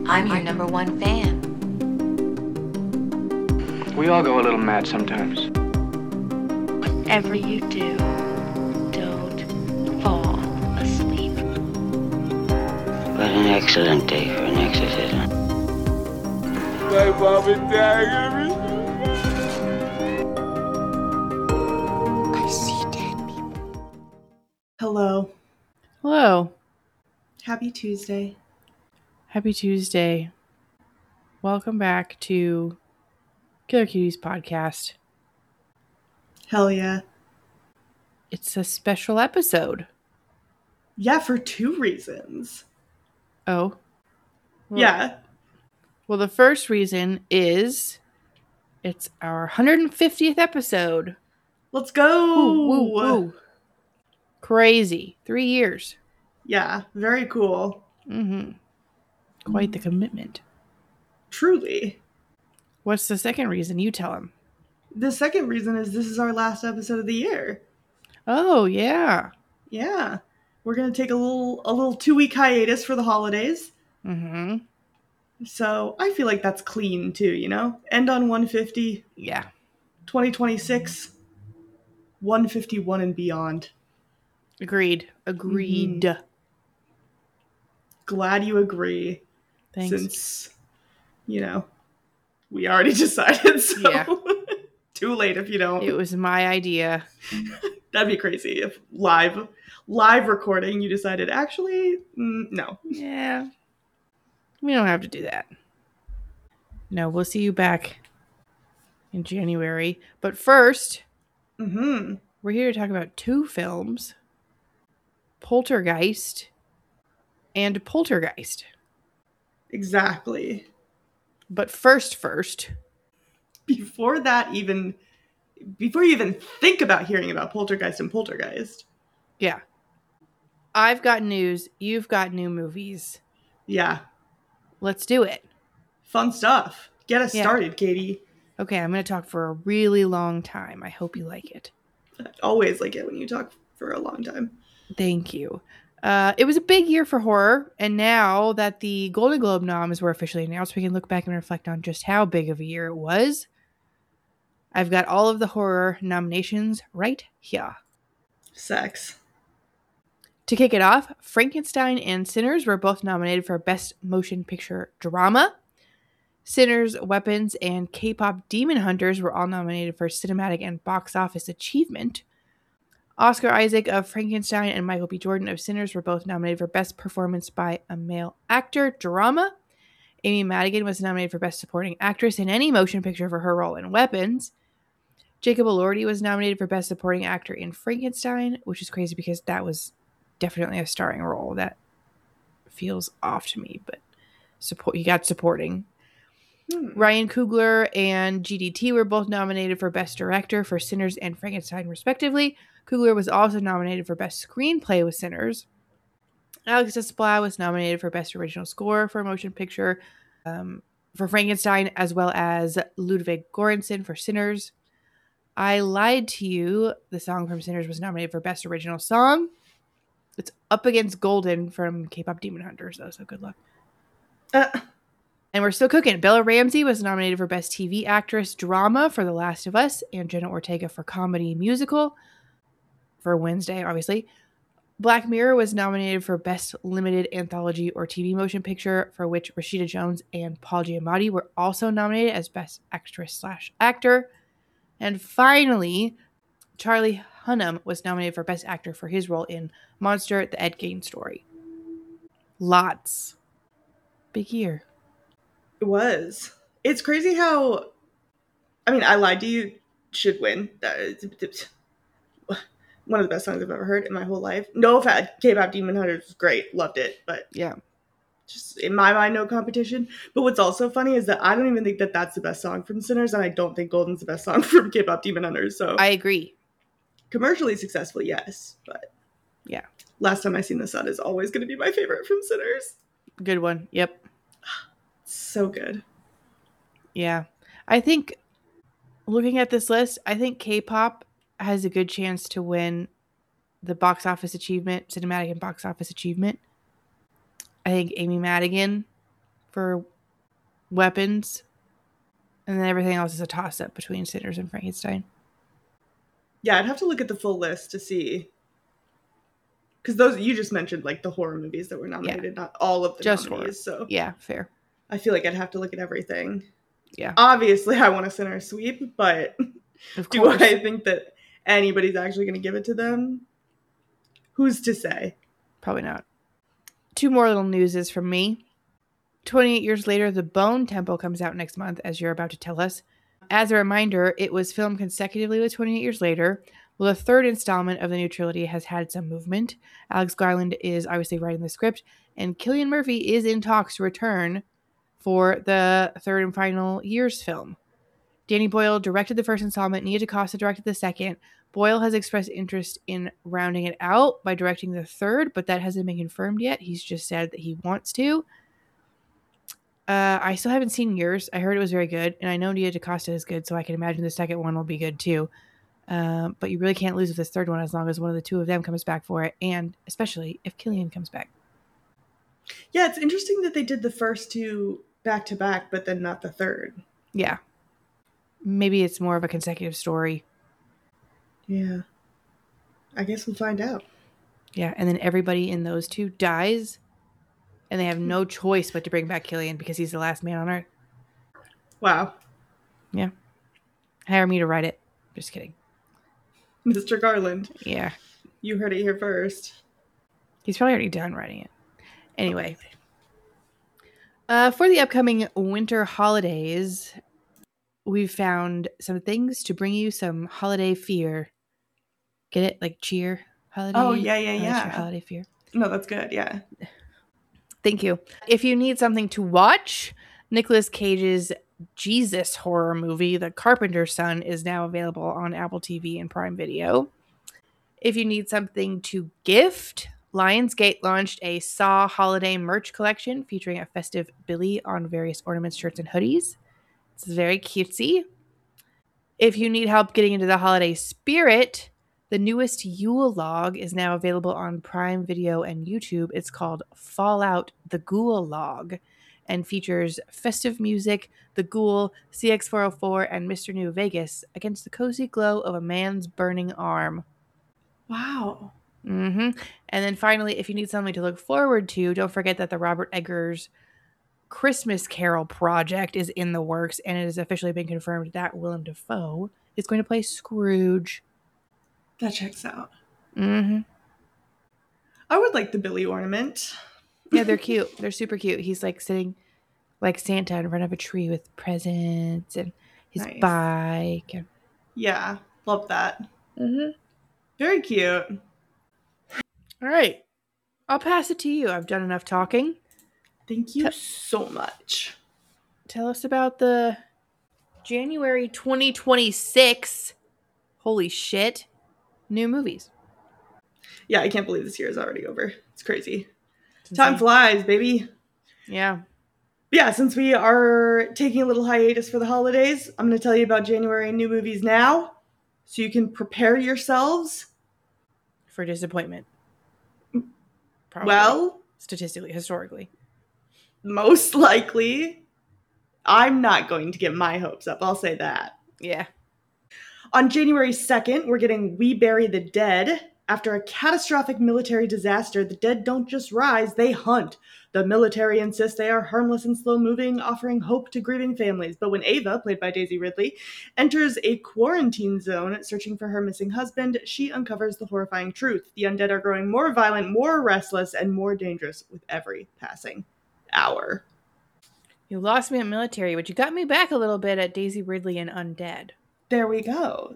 I'm your number one fan. We all go a little mad sometimes. Whatever you do, don't fall asleep. What an excellent day for an exorcism. My mom and dad. I see dead people. Hello. Hello. Happy Tuesday. Happy Tuesday. Welcome back to Killer Cuties podcast. Hell yeah. It's a special episode. Yeah, for two reasons. Oh. Well, Yeah. Well, the first reason is it's our 150th episode. Let's go. Woo, woo, woo. Crazy. 3 years. Yeah, very cool. Mm-hmm. Quite the commitment. Truly. What's the second reason? You tell him. The second reason is this is our last episode of the year. Oh, yeah. Yeah. We're going to take a little 2-week hiatus for the holidays. Mm-hmm. So I feel like that's clean too, you know? End on 150. Yeah. 2026. 151 and beyond. Agreed. Mm-hmm. Glad you agree. Thanks. Since, we already decided, so yeah. Too late if you don't. It was my idea. That'd be crazy if live recording you decided, actually, no. Yeah. We don't have to do that. No, we'll see you back in January. But first, we're here to talk about two films. Poltergeist and Poltergeist. Exactly. But first. Before you even think about hearing about Poltergeist and Poltergeist. Yeah. I've got news. You've got new movies. Yeah. Let's do it. Fun stuff. Get us started, Katie. Okay, I'm going to talk for a really long time. I hope you like it. I always like it when you talk for a long time. Thank you. It was a big year for horror, and now that the Golden Globe noms were officially announced, we can look back and reflect on just how big of a year it was. I've got all of the horror nominations right here. Sex. To kick it off, Frankenstein and Sinners were both nominated for Best Motion Picture Drama. Sinners, Weapons, and K-Pop Demon Hunters were all nominated for Cinematic and Box Office Achievement. Oscar Isaac of Frankenstein and Michael B. Jordan of Sinners were both nominated for Best Performance by a Male Actor Drama. Amy Madigan was nominated for Best Supporting Actress in any motion picture for her role in Weapons. Jacob Elordi was nominated for Best Supporting Actor in Frankenstein, which is crazy because that was definitely a starring role. That feels off to me, but he got supporting. Ryan Coogler and GDT were both nominated for Best Director for Sinners and Frankenstein, respectively. Coogler was also nominated for Best Screenplay with Sinners. Alex Desplat was nominated for Best Original Score for a Motion Picture for Frankenstein, as well as Ludwig Göransson for Sinners. I Lied to You, the song from Sinners, was nominated for Best Original Song. It's up against Golden from K-Pop Demon Hunters, though, so good luck. And we're still cooking. Bella Ramsey was nominated for Best TV Actress Drama for The Last of Us, and Jenna Ortega for Comedy Musical for Wednesday, obviously. Black Mirror was nominated for Best Limited Anthology or TV Motion Picture, for which Rashida Jones and Paul Giamatti were also nominated as Best Actress/Actor. And finally, Charlie Hunnam was nominated for Best Actor for his role in Monster, the Ed Gein Story. Lots. Big year. It was. It's crazy how... I Lied to You should win. One of the best songs I've ever heard in my whole life. No offense, K-Pop Demon Hunters was great. Loved it. But yeah, just in my mind, no competition. But what's also funny is that I don't even think that that's the best song from Sinners, and I don't think Golden's the best song from K-Pop Demon Hunters. So I agree. Commercially successful, yes. But yeah, Last Time I Seen the Sun is always going to be my favorite from Sinners. Good one. Yep. So good. Yeah. I think, looking at this list, I think K-pop has a good chance to win the box office achievement, cinematic and box office achievement. I think Amy Madigan for weapons. And then everything else is a toss-up between Sinners and Frankenstein. Yeah, I'd have to look at the full list to see. Because those, you just mentioned like the horror movies that were nominated, not all of the Just nominees. So Yeah, fair. I feel like I'd have to look at everything. Yeah. Obviously, I want a Sinner sweep, but Of do course. I think that anybody's actually going to give it to them? Who's to say? Probably not. 2 more little newses from me. 28 years later, The Bone Temple comes out next month, as you're about to tell us. As a reminder, it was filmed consecutively with 28 years later. Well, the 3rd installment of the new trilogy has had some movement. Alex Garland is obviously writing the script, and Cillian Murphy is in talks to return for the 3rd and final Years film. Danny Boyle directed the 1st installment. Nia DaCosta directed the 2nd. Boyle has expressed interest in rounding it out by directing the 3rd, but that hasn't been confirmed yet. He's just said that he wants to. I still haven't seen Yours. I heard it was very good, and I know Nia DaCosta is good, so I can imagine the 2nd one will be good too. But you really can't lose with this 3rd one as long as one of the 2 of them comes back for it, and especially if Cillian comes back. Yeah, it's interesting that they did the first 2 back to back, but then not the 3rd. Yeah. Maybe it's more of a consecutive story. Yeah. I guess we'll find out. Yeah, and then everybody in those 2 dies, and they have no choice but to bring back Cillian because he's the last man on Earth. Wow. Yeah. Hire me to write it. Just kidding. Mr. Garland. Yeah. You heard it here first. He's probably already done writing it. Anyway. For the upcoming winter holidays, we've found some things to bring you some holiday fear. Get it? Like cheer? Holiday? Oh, yeah. Holiday fear. No, that's good. Yeah. Thank you. If you need something to watch, Nicolas Cage's Jesus horror movie, The Carpenter's Son, is now available on Apple TV and Prime Video. If you need something to gift, Lionsgate launched a Saw holiday merch collection featuring a festive Billy on various ornaments, shirts, and hoodies. It's very cutesy. If you need help getting into the holiday spirit, the newest Yule log is now available on Prime Video and YouTube. It's called Fallout the Ghoul Log and features festive music, the Ghoul, CX404, and Mr. New Vegas against the cozy glow of a man's burning arm. Wow. And then finally, if you need something to look forward to, don't forget that the Robert Eggers Christmas Carol project is in the works, and it has officially been confirmed that Willem Dafoe is going to play Scrooge. That checks out. I would like the Billy ornament. Yeah, they're cute. They're super cute. He's like sitting like Santa in front of a tree with presents and his bike. And... Yeah, love that. Very cute. All right. I'll pass it to you. I've done enough talking. Thank you so much. Tell us about the January 2026, holy shit, new movies. Yeah, I can't believe this year is already over. It's crazy. Time flies, baby. Yeah. Yeah, since we are taking a little hiatus for the holidays, I'm going to tell you about January new movies now, so you can prepare yourselves. For disappointment. Probably. Well, statistically, historically. Most likely, I'm not going to get my hopes up. I'll say that. Yeah. On January 2nd, we're getting We Bury the Dead. After a catastrophic military disaster, the dead don't just rise, they hunt. The military insists they are harmless and slow-moving, offering hope to grieving families. But when Ava, played by Daisy Ridley, enters a quarantine zone searching for her missing husband, she uncovers the horrifying truth. The undead are growing more violent, more restless, and more dangerous with every passing hour. You lost me at military, but you got me back a little bit at Daisy Ridley and Undead. There we go.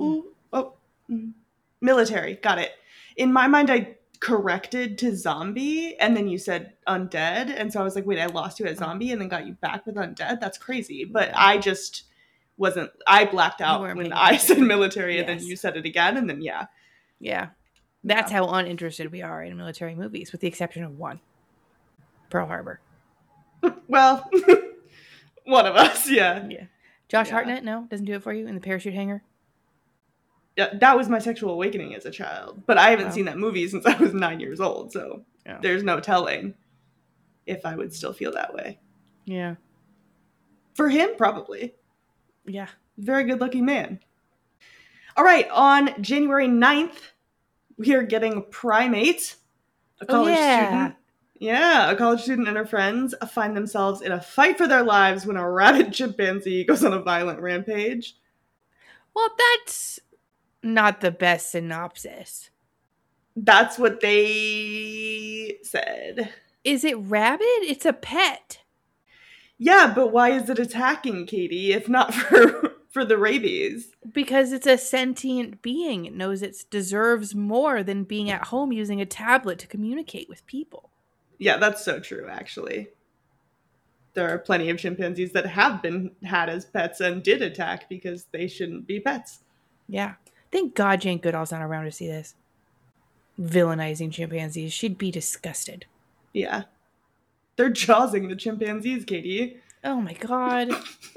Military, got it. In my mind, I corrected to zombie, and then you said undead, and so I was like, wait, I lost you at zombie and then got you back with undead? That's crazy. But yeah. I just wasn't, I blacked out when I said military, and then you said it again, and then Yeah. That's how uninterested we are in military movies, with the exception of one. Pearl Harbor. Well, one of us, yeah. Josh Hartnett, no? Doesn't do it for you in The Parachute Hanger? Yeah, that was my sexual awakening as a child. But I haven't seen that movie since I was 9 years old, so there's no telling if I would still feel that way. Yeah. For him, probably. Yeah. Very good looking man. All right, on January 9th, we are getting Primate, a college student. Yeah, a college student and her friends find themselves in a fight for their lives when a rabid chimpanzee goes on a violent rampage. Well, that's not the best synopsis. That's what they said. Is it rabid? It's a pet. Yeah, but why is it attacking Katie if not for the rabies? Because it's a sentient being. It knows it deserves more than being at home using a tablet to communicate with people. Yeah, that's so true, actually. There are plenty of chimpanzees that have been had as pets and did attack because they shouldn't be pets. Yeah. Thank God Jane Goodall's not around to see this. Villainizing chimpanzees. She'd be disgusted. Yeah. They're jawsing the chimpanzees, Katie. Oh my God.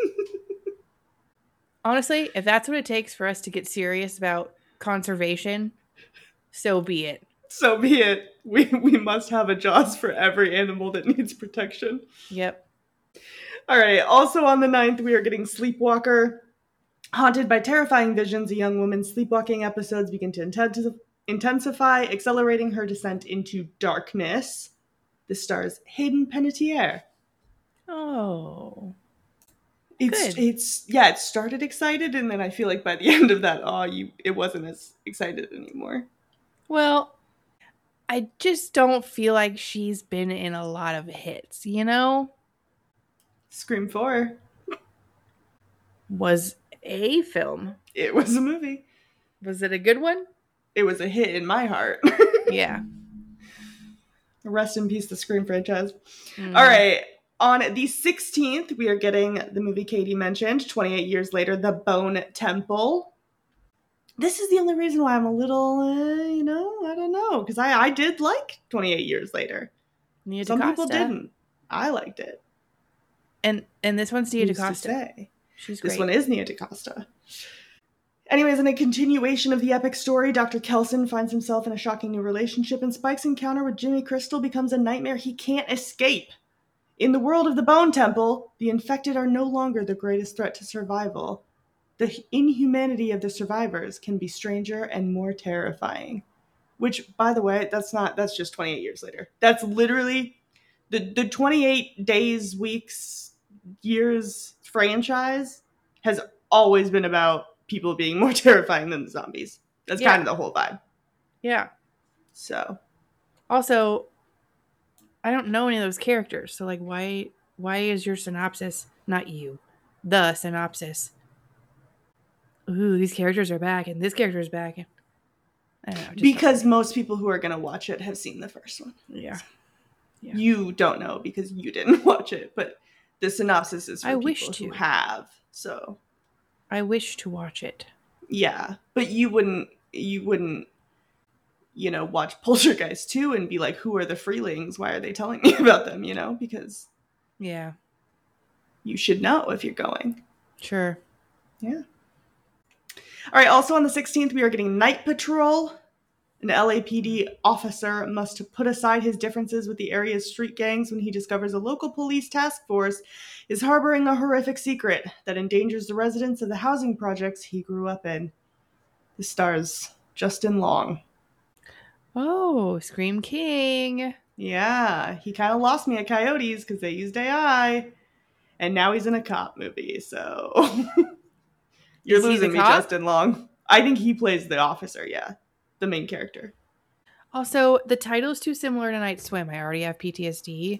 Honestly, if that's what it takes for us to get serious about conservation, so be it. So be it. We must have a Jaws for every animal that needs protection. Yep. All right. Also on the 9th, we are getting Sleepwalker. Haunted by terrifying visions, a young woman's sleepwalking episodes begin to intensify, accelerating her descent into darkness. This stars Hayden Panettiere. Oh. It started excited, and then I feel like by the end of that, it wasn't as excited anymore. Well, I just don't feel like she's been in a lot of hits, you know? Scream 4 was a film. It was a movie. Was it a good one? It was a hit in my heart. Yeah. Rest in peace, the Scream franchise. All right. On the 16th, we are getting the movie Katie mentioned, 28 years later, The Bone Temple. This is the only reason why I'm a little, I don't know. Because I did like 28 years later. Nia Some DaCosta. people didn't. I liked it. And this one's Nia DaCosta. She's great. This one is Nia DaCosta. Anyways, in a continuation of the epic story, Dr. Kelson finds himself in a shocking new relationship, and Spike's encounter with Jimmy Crystal becomes a nightmare he can't escape. In the world of the Bone Temple, the infected are no longer the greatest threat to survival. The inhumanity of the survivors can be stranger and more terrifying. Which, by the way, that's just 28 years later. That's literally the 28 days, weeks, years franchise has always been about people being more terrifying than the zombies. That's kind of the whole vibe. Yeah. So. Also, I don't know any of those characters. So, like, why is your synopsis not you? The synopsis. Ooh, these characters are back, and this character is back. I don't know. Because most people who are going to watch it have seen the first one. Yeah. You don't know because you didn't watch it, but the synopsis is for people who have. So. I wish to watch it. Yeah, but you wouldn't, watch Poltergeist 2 and be like, who are the Freelings? Why are they telling me about them? Because you should know if you're going. Sure. Yeah. All right, also on the 16th, we are getting Night Patrol. An LAPD officer must put aside his differences with the area's street gangs when he discovers a local police task force is harboring a horrific secret that endangers the residents of the housing projects he grew up in. This stars Justin Long. Oh, Scream King. Yeah, he kind of lost me at Coyotes because they used AI. And now he's in a cop movie, so... You're losing me, Justin Long. I think he plays the officer, yeah. The main character. Also, the title is too similar to Night Swim. I already have PTSD.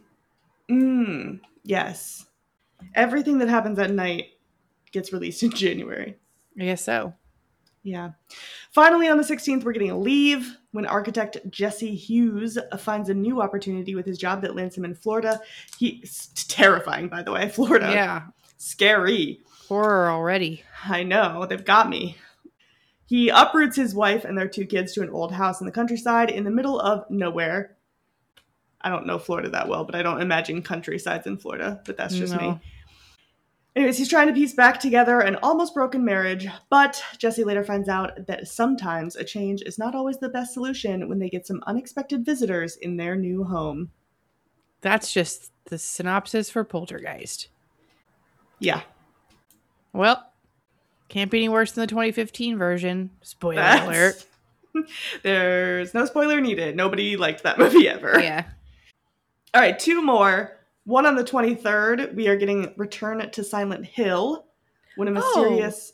Yes. Everything that happens at night gets released in January. I guess so. Yeah. Finally, on the 16th, we're getting a Leave when architect Jesse Hughes finds a new opportunity with his job that lands him in Florida. He's terrifying, by the way. Florida. Yeah. Scary. Horror already. I know. They've got me. He uproots his wife and their 2 kids to an old house in the countryside in the middle of nowhere. I don't know Florida that well, but I don't imagine countrysides in Florida, but that's just me. Anyways, he's trying to piece back together an almost broken marriage, but Jesse later finds out that sometimes a change is not always the best solution when they get some unexpected visitors in their new home. That's just the synopsis for Poltergeist. Yeah. Well, can't be any worse than the 2015 version. Spoiler alert. There's no spoiler needed. Nobody liked that movie ever. Yeah. All right, 2 more. One on the 23rd, we are getting Return to Silent Hill. When a mysterious...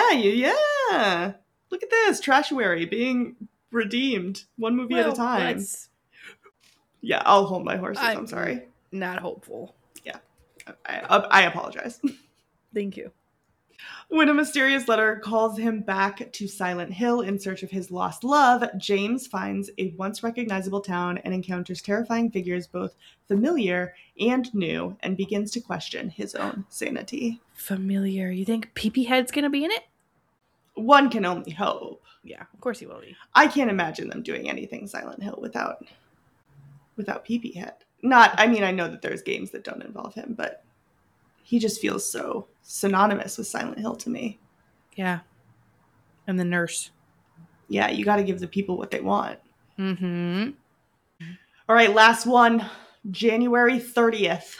Yeah. Look at this. Trashuary being redeemed. One movie at a time. Yeah, I'll hold my horses. I'm sorry. Not hopeful. Yeah. I apologize. Thank you. When a mysterious letter calls him back to Silent Hill in search of his lost love, James finds a once recognizable town and encounters terrifying figures both familiar and new, and begins to question his own sanity. Familiar. You think Pee-Pee Head's going to be in it? One can only hope. Yeah, of course he will be. I can't imagine them doing anything Silent Hill without Pee-Pee Head. I know that there's games that don't involve him, but he just feels so synonymous with Silent Hill to me. Yeah. And the nurse. Yeah, you got to give the people what they want. Mm-hmm. All right, last one. January 30th.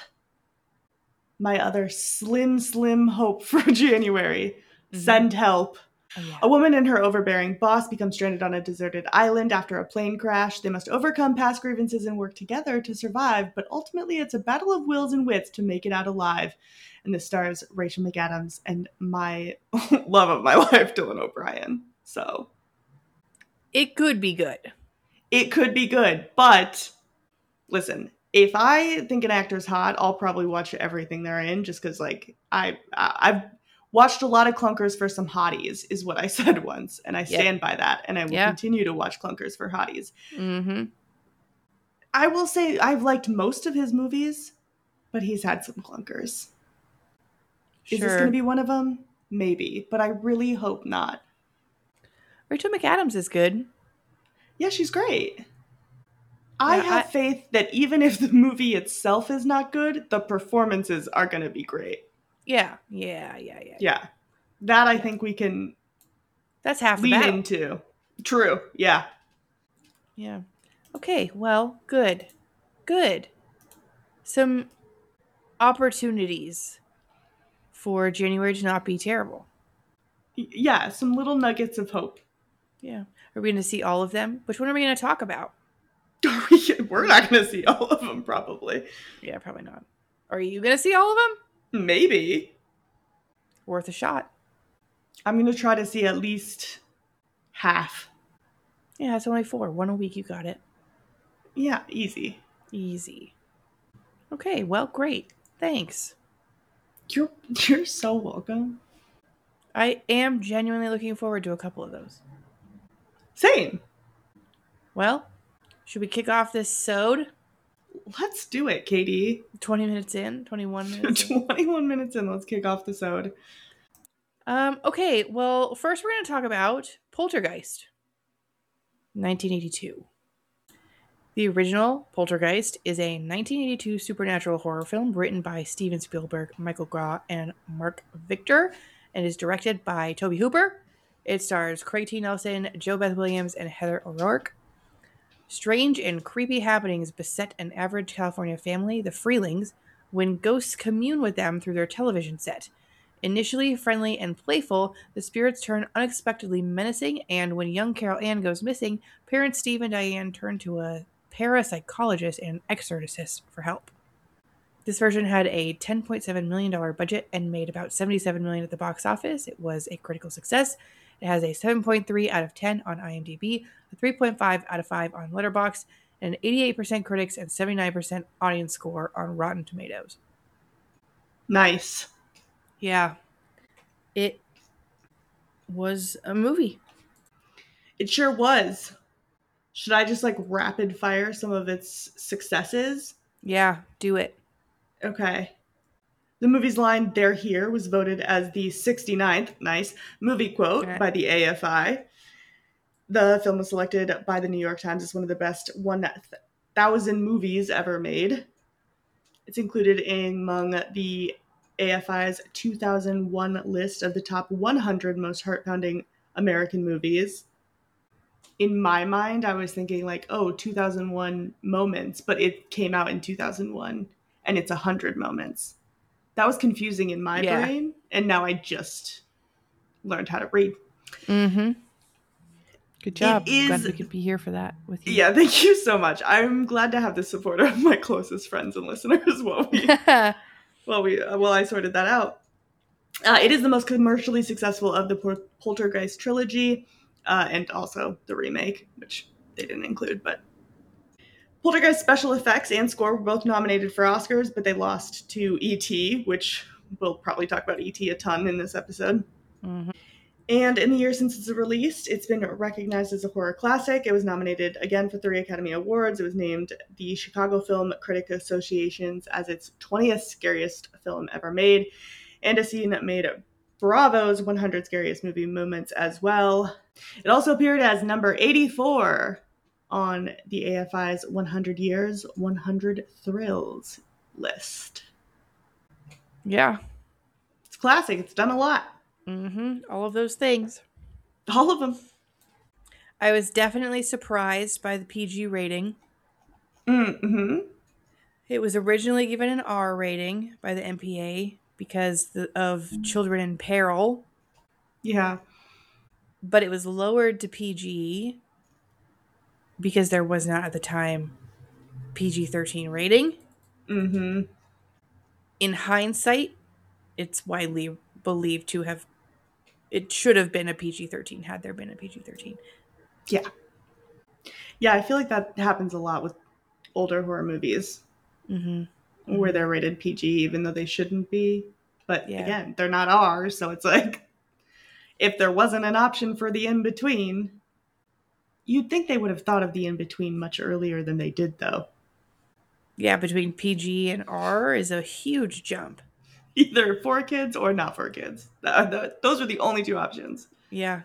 My other slim hope for January. Mm-hmm. Send help. Oh, yeah. A woman and her overbearing boss become stranded on a deserted island after a plane crash. They must overcome past grievances and work together to survive, but ultimately it's a battle of wills and wits to make it out alive. And this stars Rachel McAdams and my love of my life, Dylan O'Brien. So it could be good. It could be good, but listen, if I think an actor's hot, I'll probably watch everything they're in, just because I've watched a lot of clunkers for some hotties, is what I said once, and I stand by that, and I will continue to watch clunkers for hotties. Mm-hmm. I will say I've liked most of his movies, but he's had some clunkers. Is this going to be one of them? Maybe, but I really hope not. Rachel McAdams is good. Yeah, she's great. I have faith that even if the movie itself is not good, the performances are going to be great. Yeah. That I think we can. That's half the lean battle. into. True. Yeah. Yeah. Okay. Well, good. Some opportunities for January to not be terrible. Yeah, some little nuggets of hope. Yeah. Are we going to see all of them? Which one are we going to talk about? We're not going to see all of them, probably. Yeah, probably not. Are you going to see all of them? Maybe. Worth a shot. I'm going to try to see at least half. Yeah, it's only 4. 1 a week, you got it. Yeah, easy. Okay, well, great. Thanks. You're so welcome. I am genuinely looking forward to a couple of those. Same. Well, should we kick off this sode? Let's do it, Katie. 20 minutes in? 21 minutes in? 21 minutes in. Let's kick off the sode. Okay, well, first we're going to talk about Poltergeist. 1982. The original Poltergeist is a 1982 supernatural horror film written by Steven Spielberg, Michael Graw, and Mark Victor, and is directed by Tobe Hooper. It stars Craig T. Nelson, Jo Beth Williams, and Heather O'Rourke. Strange and creepy happenings beset an average California family, the Freelings, when ghosts commune with them through their television set. Initially friendly and playful, the spirits turn unexpectedly menacing, and when young Carol Ann goes missing, parents Steve and Diane turn to a parapsychologist and exorcist for help. This version had a $10.7 million budget and made about $77 million at the box office. It was a critical success. It has a 7.3 out of 10 on IMDb, a 3.5 out of 5 on Letterboxd, and an 88% critics and 79% audience score on Rotten Tomatoes. Nice. Yeah. It was a movie. It sure was. Should I just rapid fire some of its successes? Yeah, do it. Okay. The movie's line, "They're Here," was voted as the 69th, nice, movie quote by the AFI. The film was selected by the New York Times as one of the best 1,000 movies ever made. It's included among the AFI's 2001 list of the top 100 most heart-pounding American movies. in my mind, I was thinking like, oh, 2001 moments, but it came out in 2001 and it's 100 moments. That was confusing in my brain, and now I just learned how to read. Mm-hmm. Good job. Glad we could be here for that with you. Yeah, thank you so much. I'm glad to have the support of my closest friends and listeners while I sorted that out. It is the most commercially successful of the Poltergeist trilogy, and also the remake, which they didn't include. But Poltergeist special effects and score were both nominated for Oscars, but they lost to E.T., which we'll probably talk about E.T. a ton in this episode. Mm-hmm. And in the year since it's released, it's been recognized as a horror classic. It was nominated again for 3 Academy Awards. It was named the Chicago Film Critic Association's as its 20th scariest film ever made. And a scene made Bravo's 100 Scariest Movie Moments as well. It also appeared as number 84 on the AFI's 100 Years, 100 Thrills list. Yeah. It's classic. It's done a lot. Mm-hmm. All of those things. All of them. I was definitely surprised by the PG rating. Mm-hmm. It was originally given an R rating by the MPA because of children in peril. Yeah. But it was lowered to PG because there was not at the time PG-13 rating. Mm-hmm. In hindsight, it's widely believed to have, it should have been a PG-13 had there been a PG-13. Yeah. Yeah, I feel like that happens a lot with older horror movies. Mm-hmm. Where they're rated PG even though they shouldn't be. But again, they're not ours, so it's like, if there wasn't an option for the in-between, you'd think they would have thought of the in-between much earlier than they did, though. Yeah, between PG and R is a huge jump. Either for kids or not for kids. Those are the only 2 options. Yeah.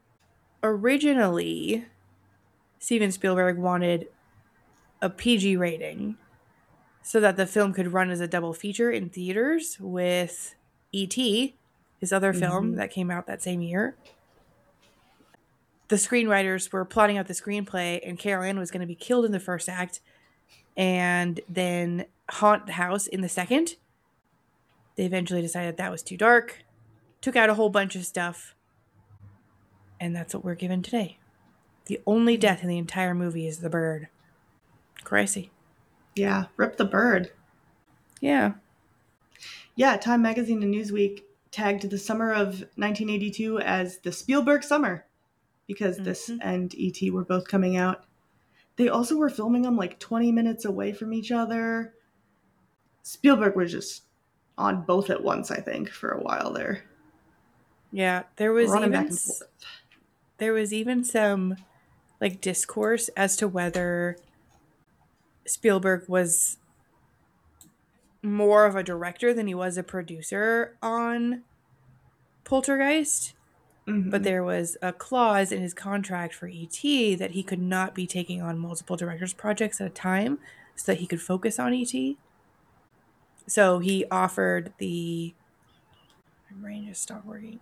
Originally, Steven Spielberg wanted a PG rating so that the film could run as a double feature in theaters with E.T., his other film that came out that same year. The screenwriters were plotting out the screenplay, and Carol Ann was going to be killed in the first act and then haunt the house in the second. They eventually decided that was too dark, took out a whole bunch of stuff, and that's what we're given today. The only death in the entire movie is the bird. Crazy. Yeah, rip the bird. Yeah. Yeah, Time Magazine and Newsweek tagged the summer of 1982 as the Spielberg summer because this and E.T. were both coming out. They also were filming them like 20 minutes away from each other. Spielberg was just on both at once, I think, for a while there. Yeah, there was running back and forth. There was even some like discourse as to whether Spielberg was more of a director than he was a producer on Poltergeist. Mm-hmm. But there was a clause in his contract for E.T. that he could not be taking on multiple directors' projects at a time so that he could focus on E.T. So he offered my brain just stopped working.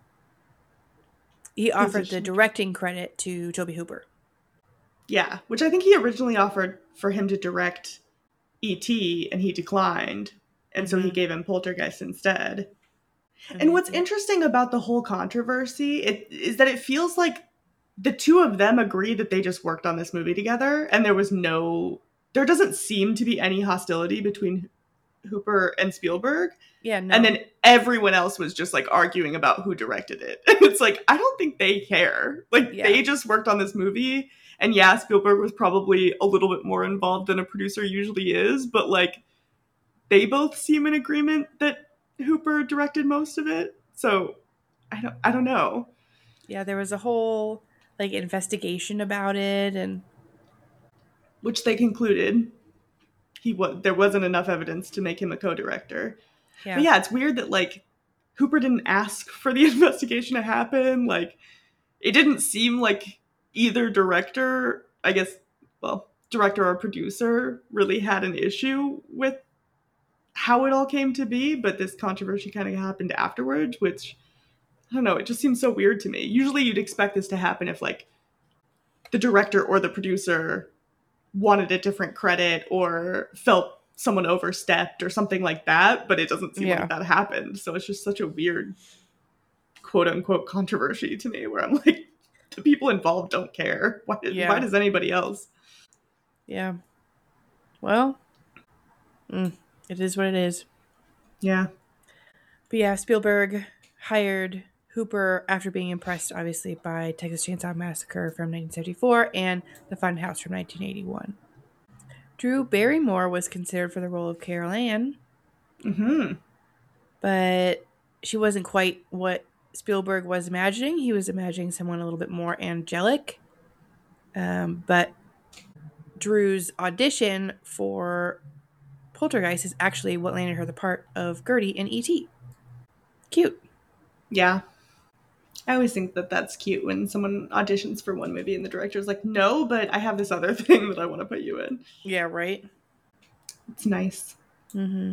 He offered the directing credit to Tobe Hooper. Yeah, which I think he originally offered for him to direct E.T. and he declined. And so he gave him Poltergeist instead. And what's interesting about the whole controversy is that it feels like the 2 of them agree that they just worked on this movie together. And there doesn't seem to be any hostility between Hooper and Spielberg. Yeah, no. And then everyone else was just like arguing about who directed it. And it's like, I don't think they care. Like they just worked on this movie. And yeah, Spielberg was probably a little bit more involved than a producer usually is. But like, they both seem in agreement that Hooper directed most of it. So I don't know. Yeah, there was a whole like investigation about it, and which they concluded there wasn't enough evidence to make him a co-director. Yeah. But yeah, it's weird that like Hooper didn't ask for the investigation to happen. Like it didn't seem like either director, I guess, director or producer really had an issue with how it all came to be, but this controversy kind of happened afterwards, which, I don't know, it just seems so weird to me. Usually you'd expect this to happen if, like, the director or the producer wanted a different credit or felt someone overstepped or something like that, but it doesn't seem like that happened. So it's just such a weird quote unquote controversy to me where I'm like, the people involved don't care. Why does anybody else? Yeah. Well, it is what it is. Yeah. But yeah, Spielberg hired Hooper after being impressed, obviously, by Texas Chainsaw Massacre from 1974 and The Funhouse from 1981. Drew Barrymore was considered for the role of Carol Ann. Mm-hmm. But she wasn't quite what Spielberg was imagining. He was imagining someone a little bit more angelic. But Drew's audition for Poltergeist is actually what landed her the part of Gertie in E.T. Cute. Yeah. I always think that that's cute when someone auditions for one movie and the director's like, no, but I have this other thing that I want to put you in. Yeah, right? It's nice. Mm-hmm.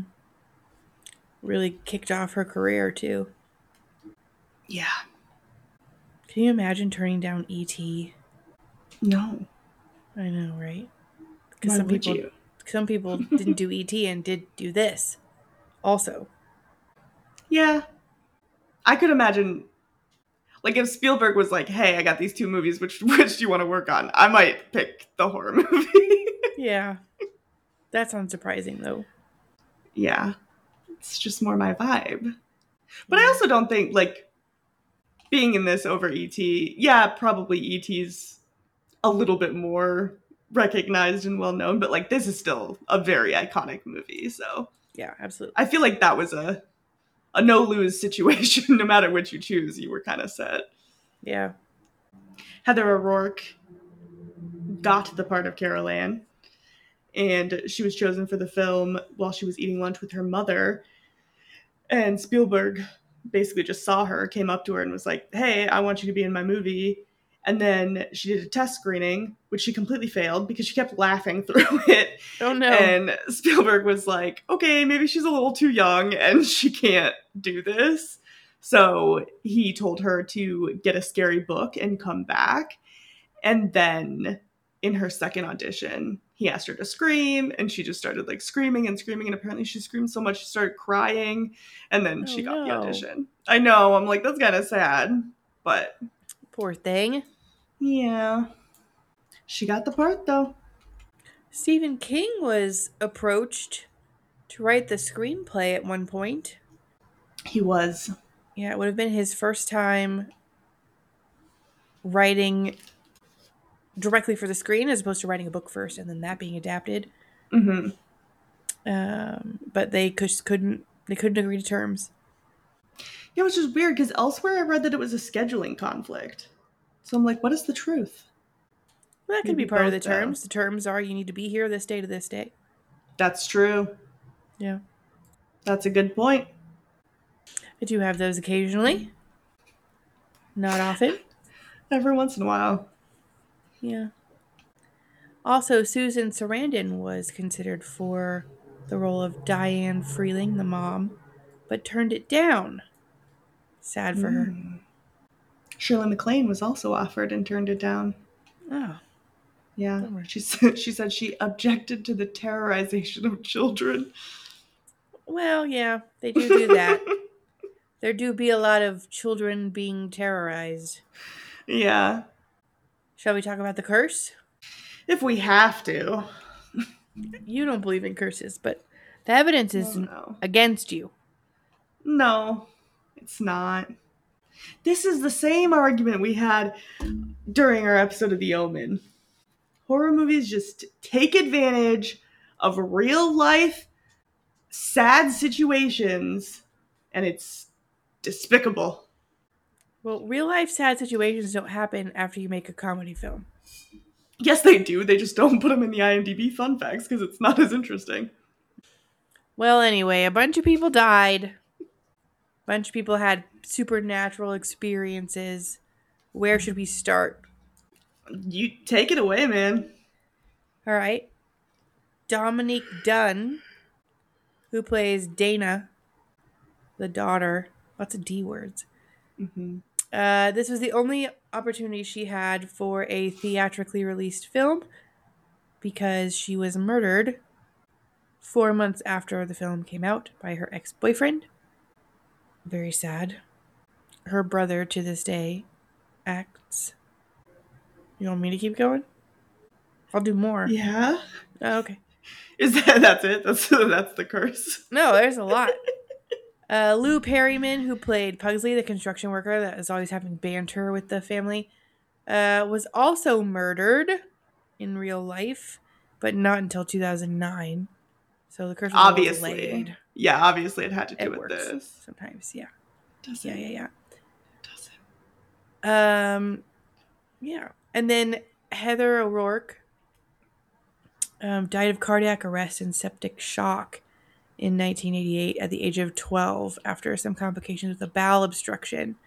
Really kicked off her career, too. Yeah. Can you imagine turning down E.T.? No. I know, right? Why would you? Some people didn't do E.T. and did do this also. Yeah. I could imagine, like, if Spielberg was like, hey, I got these two movies, which do you want to work on? I might pick the horror movie. Yeah. That's unsurprising, though. Yeah. It's just more my vibe. But I also don't think, like, being in this over E.T., yeah, probably E.T.'s a little bit more recognized and well-known, but, like, this is still a very iconic movie, so. Yeah, absolutely. I feel like that was a no-lose situation. No matter which you choose, you were kind of set. Yeah. Heather O'Rourke got the part of Carol Ann, and she was chosen for the film while she was eating lunch with her mother. And Spielberg basically just saw her, came up to her and was like, hey, I want you to be in my movie. And then she did a test screening, which she completely failed because she kept laughing through it. Oh, no. And Spielberg was like, okay, maybe she's a little too young and she can't do this. So he told her to get a scary book and come back. And then in her second audition, he asked her to scream, and she just started like screaming and screaming. And apparently she screamed so much she started crying. And then she got the audition. I know. I'm like, that's kind of sad, but poor thing. Yeah. She got the part, though. Stephen King was approached to write the screenplay at one point. He was. Yeah, it would have been his first time writing directly for the screen as opposed to writing a book first and then that being adapted. Mm-hmm. But they couldn't agree to terms. Yeah, which is weird because elsewhere I read that it was a scheduling conflict. So I'm like, what is the truth? Well, that could be part of the terms. The terms are you need to be here this day to this day. That's true. Yeah. That's a good point. I do have those occasionally. Not often. Every once in a while. Yeah. Also, Susan Sarandon was considered for the role of Diane Freeling, the mom, but turned it down. Sad for her. Shirley MacLaine was also offered and turned it down. Oh. Yeah. She said she objected to the terrorization of children. Well, yeah, they do that. There do be a lot of children being terrorized. Yeah. Shall we talk about the curse? If we have to. You don't believe in curses, but the evidence is against you. No, it's not. This is the same argument we had during our episode of The Omen. Horror movies just take advantage of real life sad situations, and it's despicable. Well, real life sad situations don't happen after you make a comedy film. Yes, they do. They just don't put them in the IMDb fun facts because it's not as interesting. Well, anyway, a bunch of people died. A bunch of people had supernatural experiences. Where should we start? You take it away, man. All right. Dominique Dunn, who plays Dana, the daughter. Lots of D words. Mm-hmm. This was the only opportunity she had for a theatrically released film because she was murdered 4 months after the film came out by her ex-boyfriend. Very sad. Her brother, to this day, acts... You want me to keep going? I'll do more. Yeah. Oh, okay. That's it? That's the curse? No, there's a lot. Lou Perryman, who played Pugsley, the construction worker that is always having banter with the family, was also murdered in real life, but not until 2009. So the curse was obviously delayed. Yeah, obviously it had to do It with works this. sometimes. Yeah. Does it? Yeah. Does it? Yeah. And then Heather O'Rourke died of cardiac arrest and septic shock in 1988 at the age of 12 after some complications with a bowel obstruction.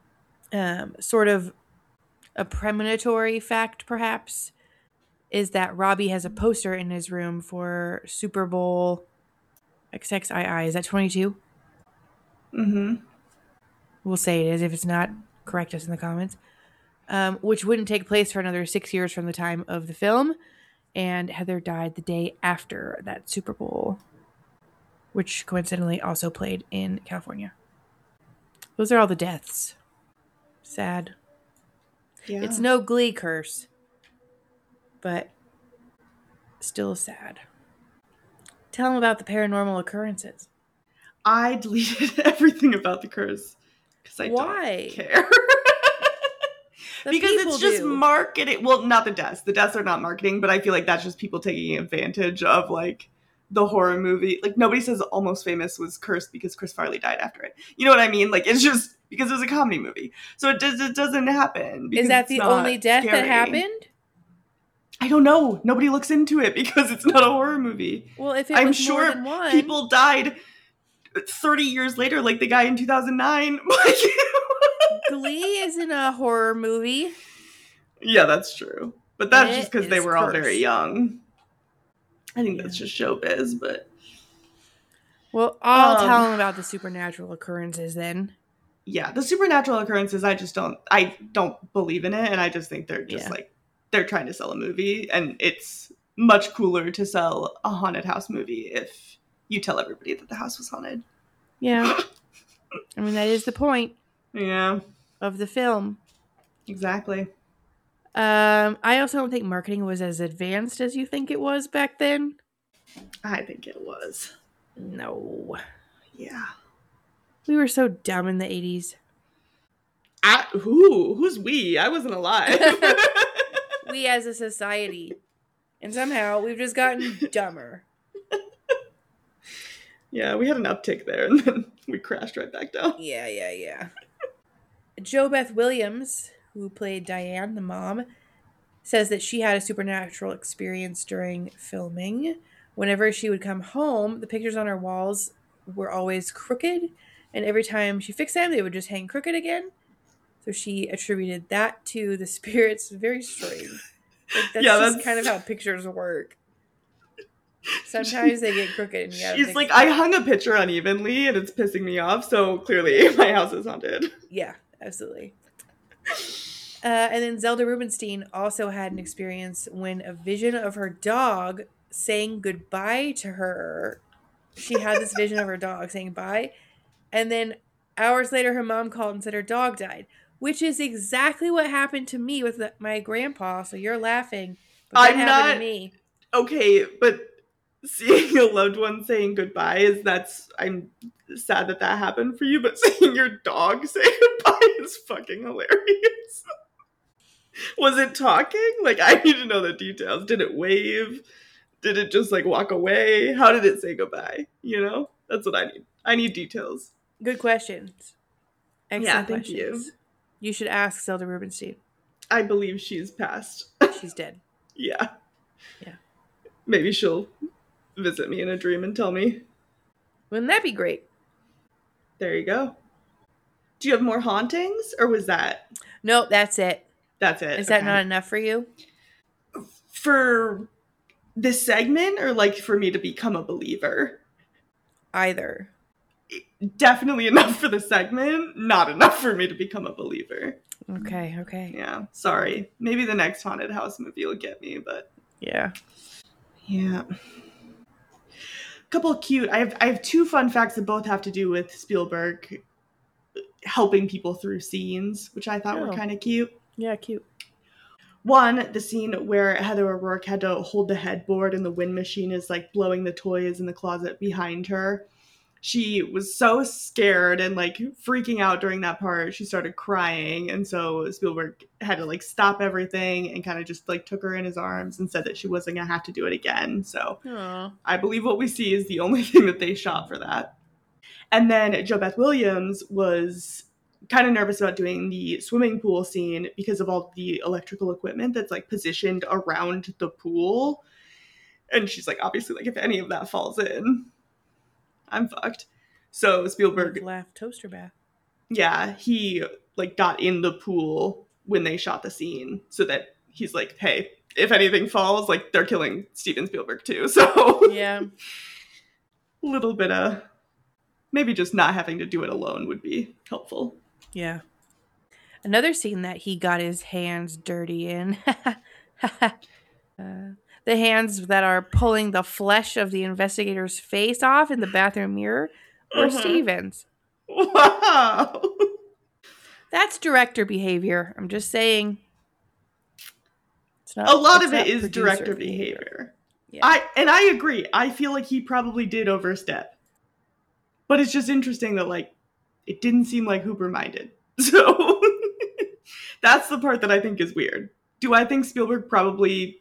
Sort of a premonitory fact, perhaps, is that Robbie has a poster in his room for Super Bowl XXII. Is that 22? Mm-hmm. We'll say it is. If it's not, correct us in the comments. Which wouldn't take place for another 6 years from the time of the film. And Heather died the day after that Super Bowl, which coincidentally also played in California. Those are all the deaths. Sad. Yeah. It's no Glee curse, but still sad. Tell them about the paranormal occurrences. I deleted everything about the curse because I Why? don't care. Because it's just marketing. Well, not the deaths. The deaths are not marketing, but I feel like that's just people taking advantage of like the horror movie. Like nobody says Almost Famous was cursed because Chris Farley died after it. You know what I mean? Like it's just because it was a comedy movie, so it doesn't happen. Is that the only death that happened? I don't know. Nobody looks into it because it's not a horror movie. Well, if it I'm was sure more than one, people died 30 years later, like the guy in 2009. Glee isn't a horror movie. Yeah, that's true. But that's just because they is were all cursed. very young. I think that's just showbiz, but... Well, I'll tell them about the supernatural occurrences then. Yeah, the supernatural occurrences, I don't believe in it, and I just think they're just like, they're trying to sell a movie, and it's much cooler to sell a haunted house movie if you tell everybody that the house was haunted. Yeah. I mean, that is the point. Yeah. Of the film. Exactly. I also don't think marketing was as advanced as you think it was back then. I think it was. No. Yeah. We were so dumb in the 80s. Who's we? I wasn't alive. We as a society. And somehow we've just gotten dumber. Yeah, we had an uptick there and then we crashed right back down. Yeah. Jo Beth Williams, who played Diane, the mom, says that she had a supernatural experience during filming. Whenever she would come home, the pictures on her walls were always crooked, and every time she fixed them, they would just hang crooked again. So she attributed that to the spirits. Very strange. Like, that's just kind of how pictures work. Sometimes they get crooked. And she's like, I hung a picture unevenly, and it's pissing me off, so clearly my house is haunted. Yeah. Absolutely. And then Zelda Rubinstein also had an experience when a vision of her dog saying goodbye to her. She had this vision of her dog saying bye. And then hours later, her mom called and said her dog died, which is exactly what happened to me with my grandpa. So you're laughing. But that happened to me. Okay, but seeing a loved one saying goodbye I'm sad that happened for you, but seeing your dog say goodbye is fucking hilarious. Was it talking? Like, I need to know the details. Did it wave? Did it just like walk away? How did it say goodbye? You know? That's what I need. I need details. Good questions. Excellent thank questions. you. You should ask Zelda Rubinstein. I believe she's passed. She's dead. Yeah. Yeah. Maybe she'll visit me in a dream and tell me. Wouldn't that be great? There you go. Do you have more hauntings, or was that? Nope, that's it. That's it. Is that not enough for you? For this segment, or like for me to become a believer? Either. Definitely enough for the segment, not enough for me to become a believer. Okay. Yeah, sorry. Maybe the next haunted house movie will get me, but Yeah. yeah. Couple of cute. I have two fun facts that both have to do with Spielberg helping people through scenes, which I thought were Oh. kind of cute. Yeah, cute. One, the scene where Heather O'Rourke had to hold the headboard and the wind machine is like blowing the toys in the closet behind her. She was so scared and like freaking out during that part. She started crying, and so Spielberg had to like stop everything and kind of just like took her in his arms and said that she wasn't gonna have to do it again. So Aww. I believe what we see is the only thing that they shot for that. And then JoBeth Williams was kind of nervous about doing the swimming pool scene because of all the electrical equipment that's like positioned around the pool. And she's like, obviously, like if any of that falls in, I'm fucked. So Spielberg, Laugh toaster bath. yeah, he like got in the pool when they shot the scene so that he's like, hey, if anything falls, like they're killing Steven Spielberg too. So Yeah. a little bit of maybe just not having to do it alone would be helpful. Yeah. Another scene that he got his hands dirty in. The hands that are pulling the flesh of the investigator's face off in the bathroom mirror were Steven's. Wow. That's director behavior. I'm just saying. It's not, A lot it's of it not is producer director behavior. Yeah. I agree. I feel like he probably did overstep. But it's just interesting that like it didn't seem like Hooper minded. So that's the part that I think is weird. Do I think Spielberg probably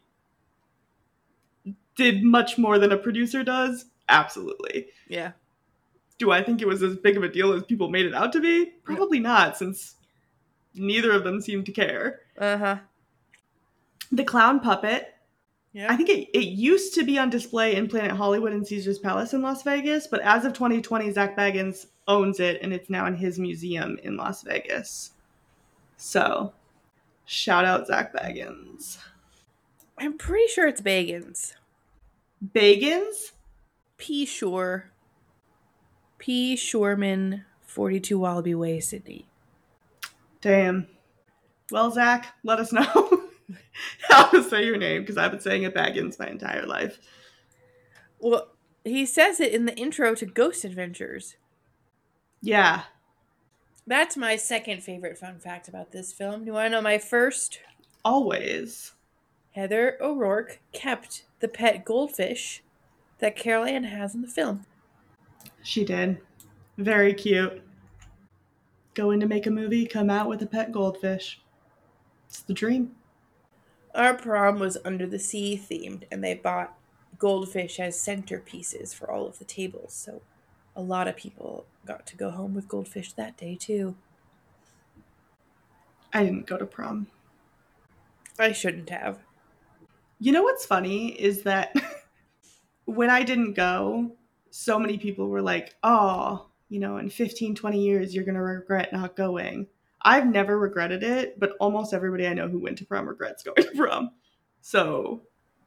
did much more than a producer does? Absolutely. Yeah. Do I think it was as big of a deal as people made it out to be? Probably not, since neither of them seemed to care. Uh-huh. The clown puppet, Yeah. I think it used to be on display in Planet Hollywood and Caesar's Palace in Las Vegas, but as of 2020, Zach Baggins owns it, and it's now in his museum in Las Vegas. So, shout out Zach Baggins. I'm pretty sure it's Bagans. Baggins? P. Shore. P. Shoreman, 42 Wallaby Way, Sydney. Damn. Well, Zach, let us know how to say your name, because I've been saying it Baggins my entire life. Well, he says it in the intro to Ghost Adventures. Yeah. That's my second favorite fun fact about this film. Do you want to know my first? Always. Heather O'Rourke kept the pet goldfish that Carol Ann has in the film. She did. Very cute. Going to make a movie, come out with a pet goldfish. It's the dream. Our prom was under the sea themed, and they bought goldfish as centerpieces for all of the tables. So a lot of people got to go home with goldfish that day, too. I didn't go to prom. I shouldn't have. You know what's funny is that when I didn't go, so many people were like, oh, you know, in 15, 20 years, you're going to regret not going. I've never regretted it, but almost everybody I know who went to prom regrets going to prom. So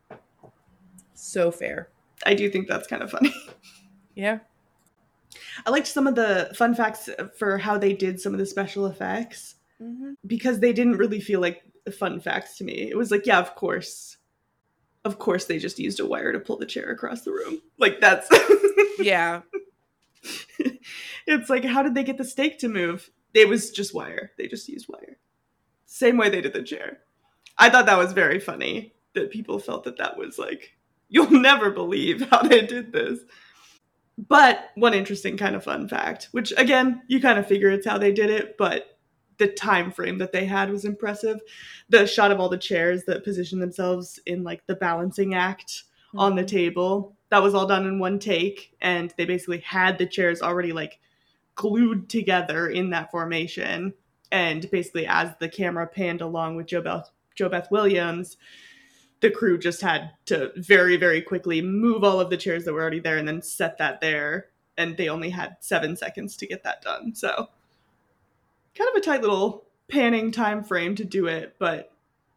fair. I do think that's kind of funny. Yeah. I liked some of the fun facts for how they did some of the special effects because they didn't really feel like fun facts to me. It was like, yeah, of course they just used a wire to pull the chair across the room. Like that's Yeah. It's like, how did they get the stake to move? It was just wire. They just used wire. Same way they did the chair. I thought that was very funny that people felt that was like, you'll never believe how they did this. But one interesting kind of fun fact, which again, you kind of figure it's how they did it, but the time frame that they had was impressive. The shot of all the chairs that positioned themselves in like the balancing act on the table, that was all done in one take, and they basically had the chairs already like glued together in that formation, and basically as the camera panned along with JoBeth Williams, the crew just had to very, very quickly move all of the chairs that were already there and then set that there, and they only had 7 seconds to get that done. So kind of a tight little panning time frame to do it, but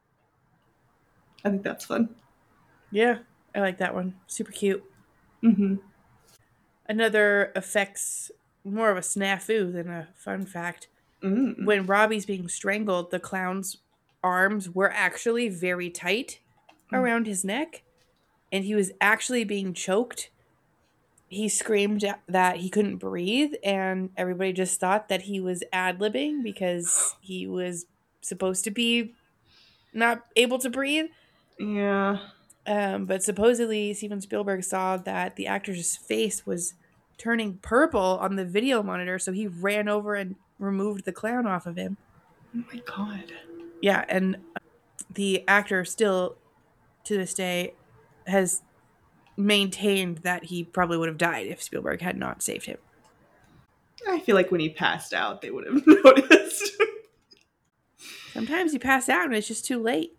I think that's fun. Yeah, I like that one. Super cute. Mm-hmm. Another effects, more of a snafu than a fun fact. when Robbie's being strangled, the clown's arms were actually very tight around his neck, and he was actually being choked. He screamed that he couldn't breathe, and everybody just thought that he was ad-libbing because he was supposed to be not able to breathe. Yeah. But supposedly Steven Spielberg saw that the actor's face was turning purple on the video monitor, so he ran over and removed the clown off of him. Oh my God. Yeah, and the actor still, to this day, has maintained that he probably would have died if Spielberg had not saved him. I feel like when he passed out, they would have noticed. Sometimes you pass out and it's just too late.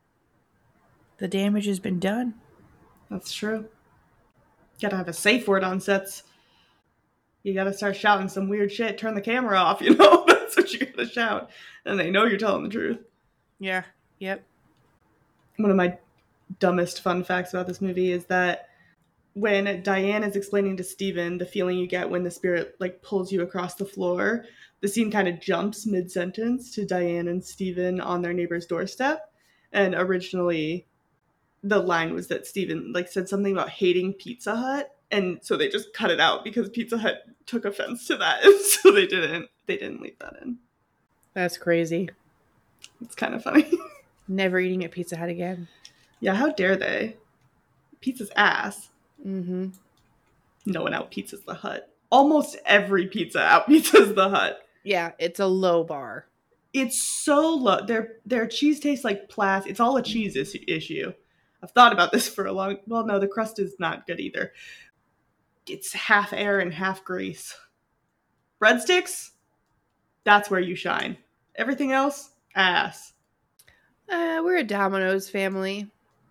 The damage has been done. That's true. Gotta have a safe word on sets. You gotta start shouting some weird shit, turn the camera off, you know? That's what you gotta shout. And they know you're telling the truth. Yeah, yep. One of my dumbest fun facts about this movie is that when Diane is explaining to Steven the feeling you get when the spirit like pulls you across the floor, the scene kind of jumps mid-sentence to Diane and Steven on their neighbor's doorstep. And originally the line was that Steven like said something about hating Pizza Hut, and so they just cut it out because Pizza Hut took offense to that, and so they didn't leave that in. That's crazy. It's kind of funny. Never eating at Pizza Hut again. Yeah, how dare they? Pizza's ass. Mm-hmm. No one out pizzas the Hut. Almost every pizza out pizzas the Hut. Yeah, it's a low bar. It's so low. Their cheese tastes like plastic. It's all a cheese issue. I've thought about this for a long... Well, no, the crust is not good either. It's half air and half grease. Breadsticks? That's where you shine. Everything else? Ass. We're a Domino's family.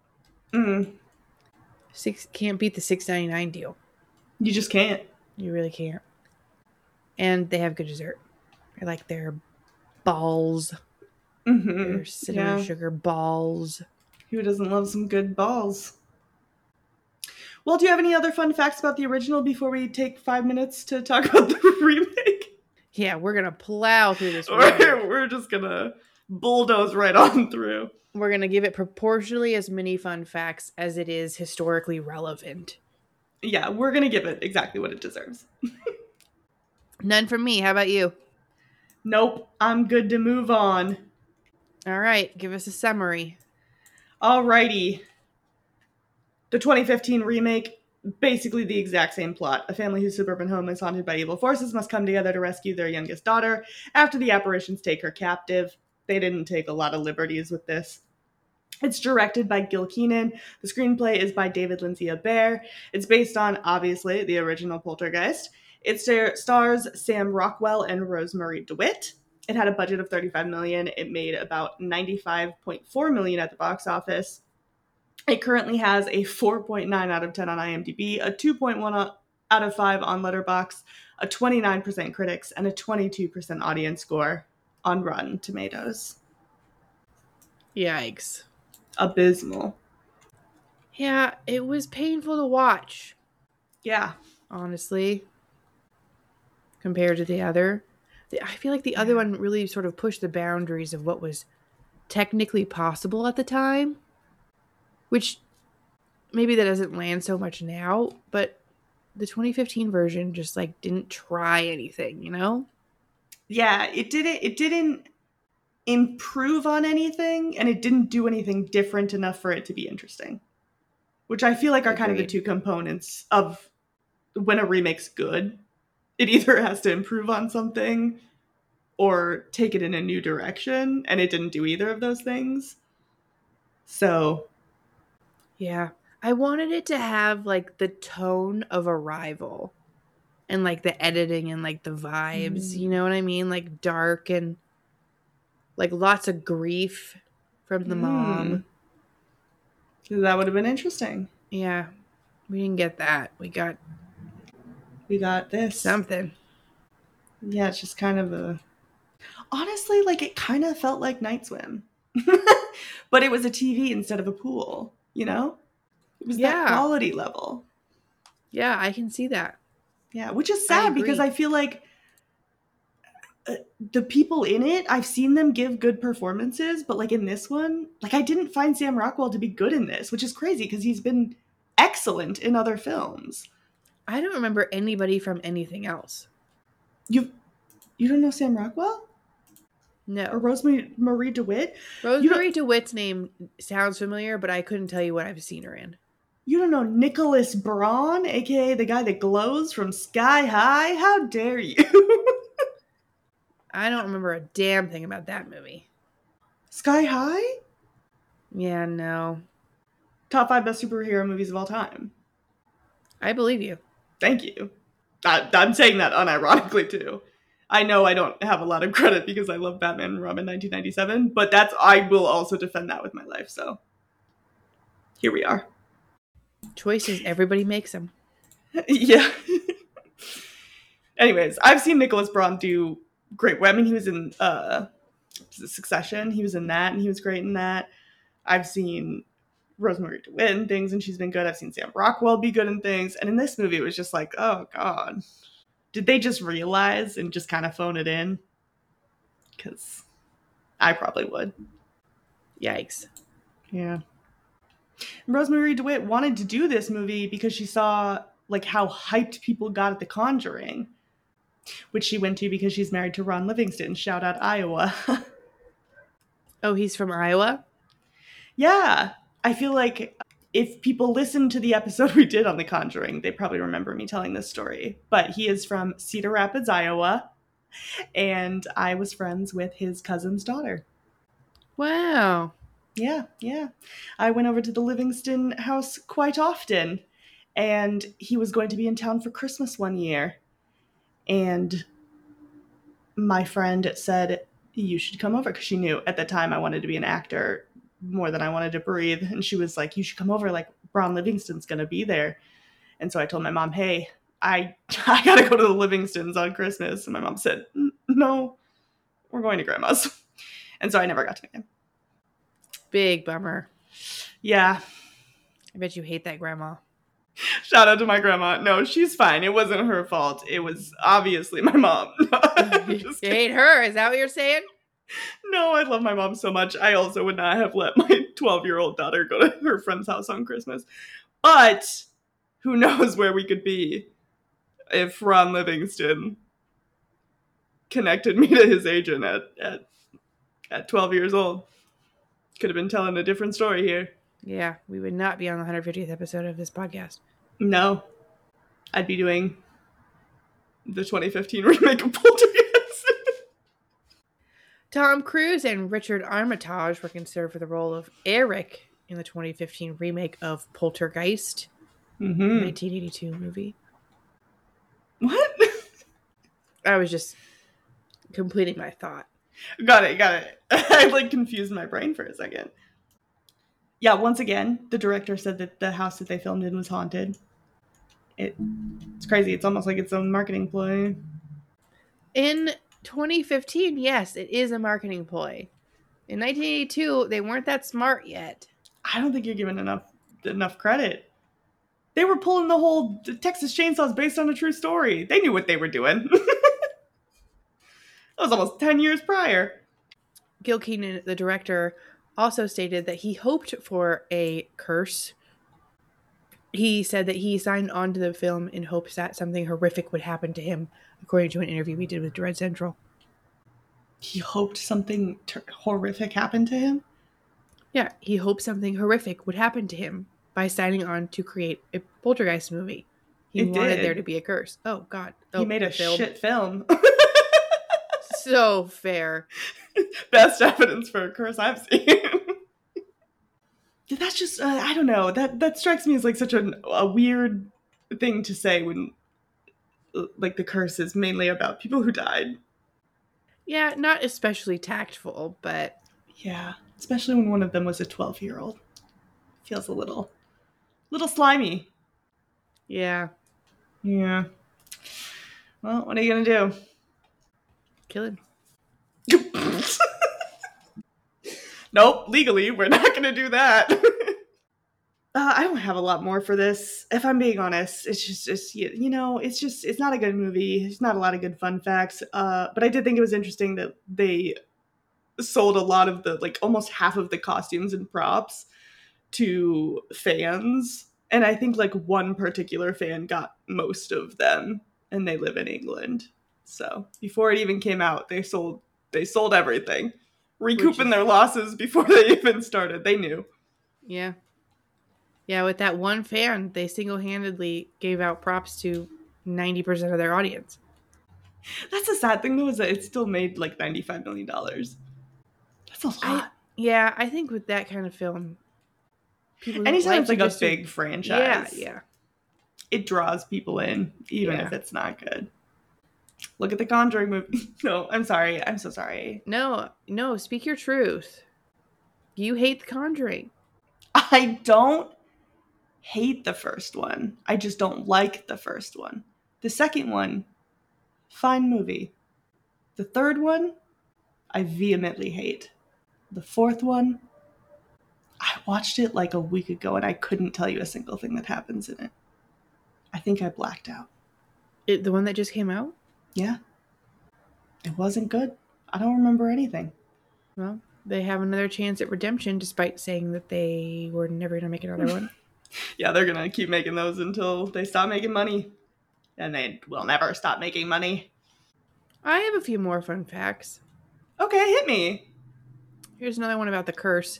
Can't beat the $6.99 deal. You just can't. You really can't. And they have good dessert. I like their balls. Their cinnamon sugar balls. Who doesn't love some good balls? Well, do you have any other fun facts about the original before we take 5 minutes to talk about the remake? Yeah, we're going to plow through this. We're just going to bulldoze right on through. We're going to give it proportionally as many fun facts as it is historically relevant. Yeah, we're going to give it exactly what it deserves. None from me. How about you? Nope, I'm good to move on. All right, give us a summary. Alrighty. The 2015 remake, basically the exact same plot. A family whose suburban home is haunted by evil forces must come together to rescue their youngest daughter after the apparitions take her captive. They didn't take a lot of liberties with this. It's directed by Gil Keenan. The screenplay is by David Lindsay-Abaire. It's based on, obviously, the original Poltergeist. It stars Sam Rockwell and Rosemary DeWitt. It had a budget of $35 million. It made about $95.4 million at the box office. It currently has a 4.9 out of 10 on IMDb, a 2.1 out of 5 on Letterboxd, a 29% critics, and a 22% audience score on Rotten Tomatoes. Yikes. Abysmal. Yeah, it was painful to watch. Yeah. Honestly. Compared to the other. I feel like the other one really sort of pushed the boundaries of what was technically possible at the time. Which, maybe that doesn't land so much now, but the 2015 version just, like, didn't try anything, you know? Yeah, it didn't improve on anything, and it didn't do anything different enough for it to be interesting. Which I feel like are kind of the two components of when a remake's good. It either has to improve on something or take it in a new direction, and it didn't do either of those things. So... yeah. I wanted it to have, like, the tone of Arrival. And, like, the editing and, like, the vibes. You know what I mean? Like, dark and, like, lots of grief from the mom. That would have been interesting. Yeah. We didn't get that. We got this. Something. Yeah, it's just kind of a... Honestly, like, it kind of felt like Night Swim. But it was a TV instead of a pool, you know? It was that quality level. Yeah, I can see that. Yeah, which is sad because I feel like the people in it, I've seen them give good performances, but like in this one, like I didn't find Sam Rockwell to be good in this, which is crazy because he's been excellent in other films. I don't remember anybody from anything else. You don't know Sam Rockwell? No. Or Rosemary DeWitt? Rosemary DeWitt's name sounds familiar, but I couldn't tell you what I've seen her in. You don't know Nicholas Braun, aka the guy that glows from Sky High? How dare you? I don't remember a damn thing about that movie. Sky High? Yeah, no. Top 5 best superhero movies of all time. I believe you. Thank you. I'm saying that unironically, too. I know I don't have a lot of credit because I love Batman and Robin 1997, but I will also defend that with my life, so here we are. Choices, everybody makes them. Yeah. Anyways, I've seen Nicholas Braun do great. I mean, he was in Succession. He was in that, and he was great in that. I've seen Rosemary DeWitt in things, and she's been good. I've seen Sam Rockwell be good in things. And in this movie, it was just like, oh, God. Did they just realize and just kind of phone it in? Because I probably would. Yikes. Yeah. Rosemary DeWitt wanted to do this movie because she saw like how hyped people got at The Conjuring, which she went to because she's married to Ron Livingston. Shout out Iowa. Oh, he's from Iowa? Yeah. I feel like if people listen to the episode we did on The Conjuring, they probably remember me telling this story. But he is from Cedar Rapids, Iowa, and I was friends with his cousin's daughter. Wow. Yeah. I went over to the Livingston house quite often, and he was going to be in town for Christmas one year. And my friend said, you should come over, because she knew at the time I wanted to be an actor more than I wanted to breathe. And she was like, you should come over, like Ron Livingston's going to be there. And so I told my mom, hey, I got to go to the Livingstons on Christmas. And my mom said, no, we're going to Grandma's. And so I never got to meet him. Big bummer. Yeah. I bet you hate that grandma. Shout out to my grandma. No, she's fine. It wasn't her fault. It was obviously my mom. You hate her? Is that what you're saying? No, I love my mom so much. I also would not have let my 12-year-old daughter go to her friend's house on Christmas. But who knows where we could be if Ron Livingston connected me to his agent at 12 years old. Could have been telling a different story here. Yeah, we would not be on the 150th episode of this podcast. No. I'd be doing the 2015 remake of Poltergeist. Tom Cruise and Richard Armitage were considered for the role of Eric in the 2015 remake of Poltergeist, 1982 movie. What? I was just completing my thought. Got it. I confused my brain for a second. Yeah, once again, the director said that the house that they filmed in was haunted. It's crazy. It's almost like its own marketing ploy. In 2015, yes, it is a marketing ploy. In 1982, they weren't that smart yet. I don't think you're giving enough credit. They were pulling the whole Texas Chainsaws based on a true story. They knew what they were doing. That was almost 10 years prior. Gil Kenan, the director, also stated that he hoped for a curse. He said that he signed on to the film in hopes that something horrific would happen to him, according to an interview we did with Dread Central. He hoped something horrific happened to him? Yeah, he hoped something horrific would happen to him by signing on to create a Poltergeist movie. He wanted there to be a curse. Oh, God. He made a shit film. So fair. Best evidence for a curse I've seen. That's just, I don't know. That strikes me as like such a weird thing to say when like the curse is mainly about people who died. Yeah, not especially tactful, but... Yeah, especially when one of them was a 12-year-old. Feels a little slimy. Yeah. Yeah. Well, what are you going to do? Kill him. Nope, legally, we're not going to do that. I don't have a lot more for this. If I'm being honest, it's just it's not a good movie. It's not a lot of good fun facts. But I did think it was interesting that they sold a lot of the, like, almost half of the costumes and props to fans. And I think, like, one particular fan got most of them, and they live in England. So before it even came out, they sold everything, recouping their losses before they even started. They knew. Yeah. Yeah, with that one fan, they single-handedly gave out props to 90% of their audience. That's the sad thing, though, is that it still made like $95 million. That's a lot. I think with that kind of film, people anytime it's like a big franchise, yeah, it draws people in, even if it's not good. Look at the Conjuring movie. No, I'm sorry. I'm so sorry. No, speak your truth. You hate The Conjuring. I don't hate the first one. I just don't like the first one. The second one, fine movie. The third one, I vehemently hate. The fourth one, I watched it like a week ago and I couldn't tell you a single thing that happens in it. I think I blacked out. The one that just came out? Yeah. It wasn't good. I don't remember anything. Well, they have another chance at redemption despite saying that they were never going to make another one. Yeah, they're going to keep making those until they stop making money. And they will never stop making money. I have a few more fun facts. Okay, hit me. Here's another one about the curse.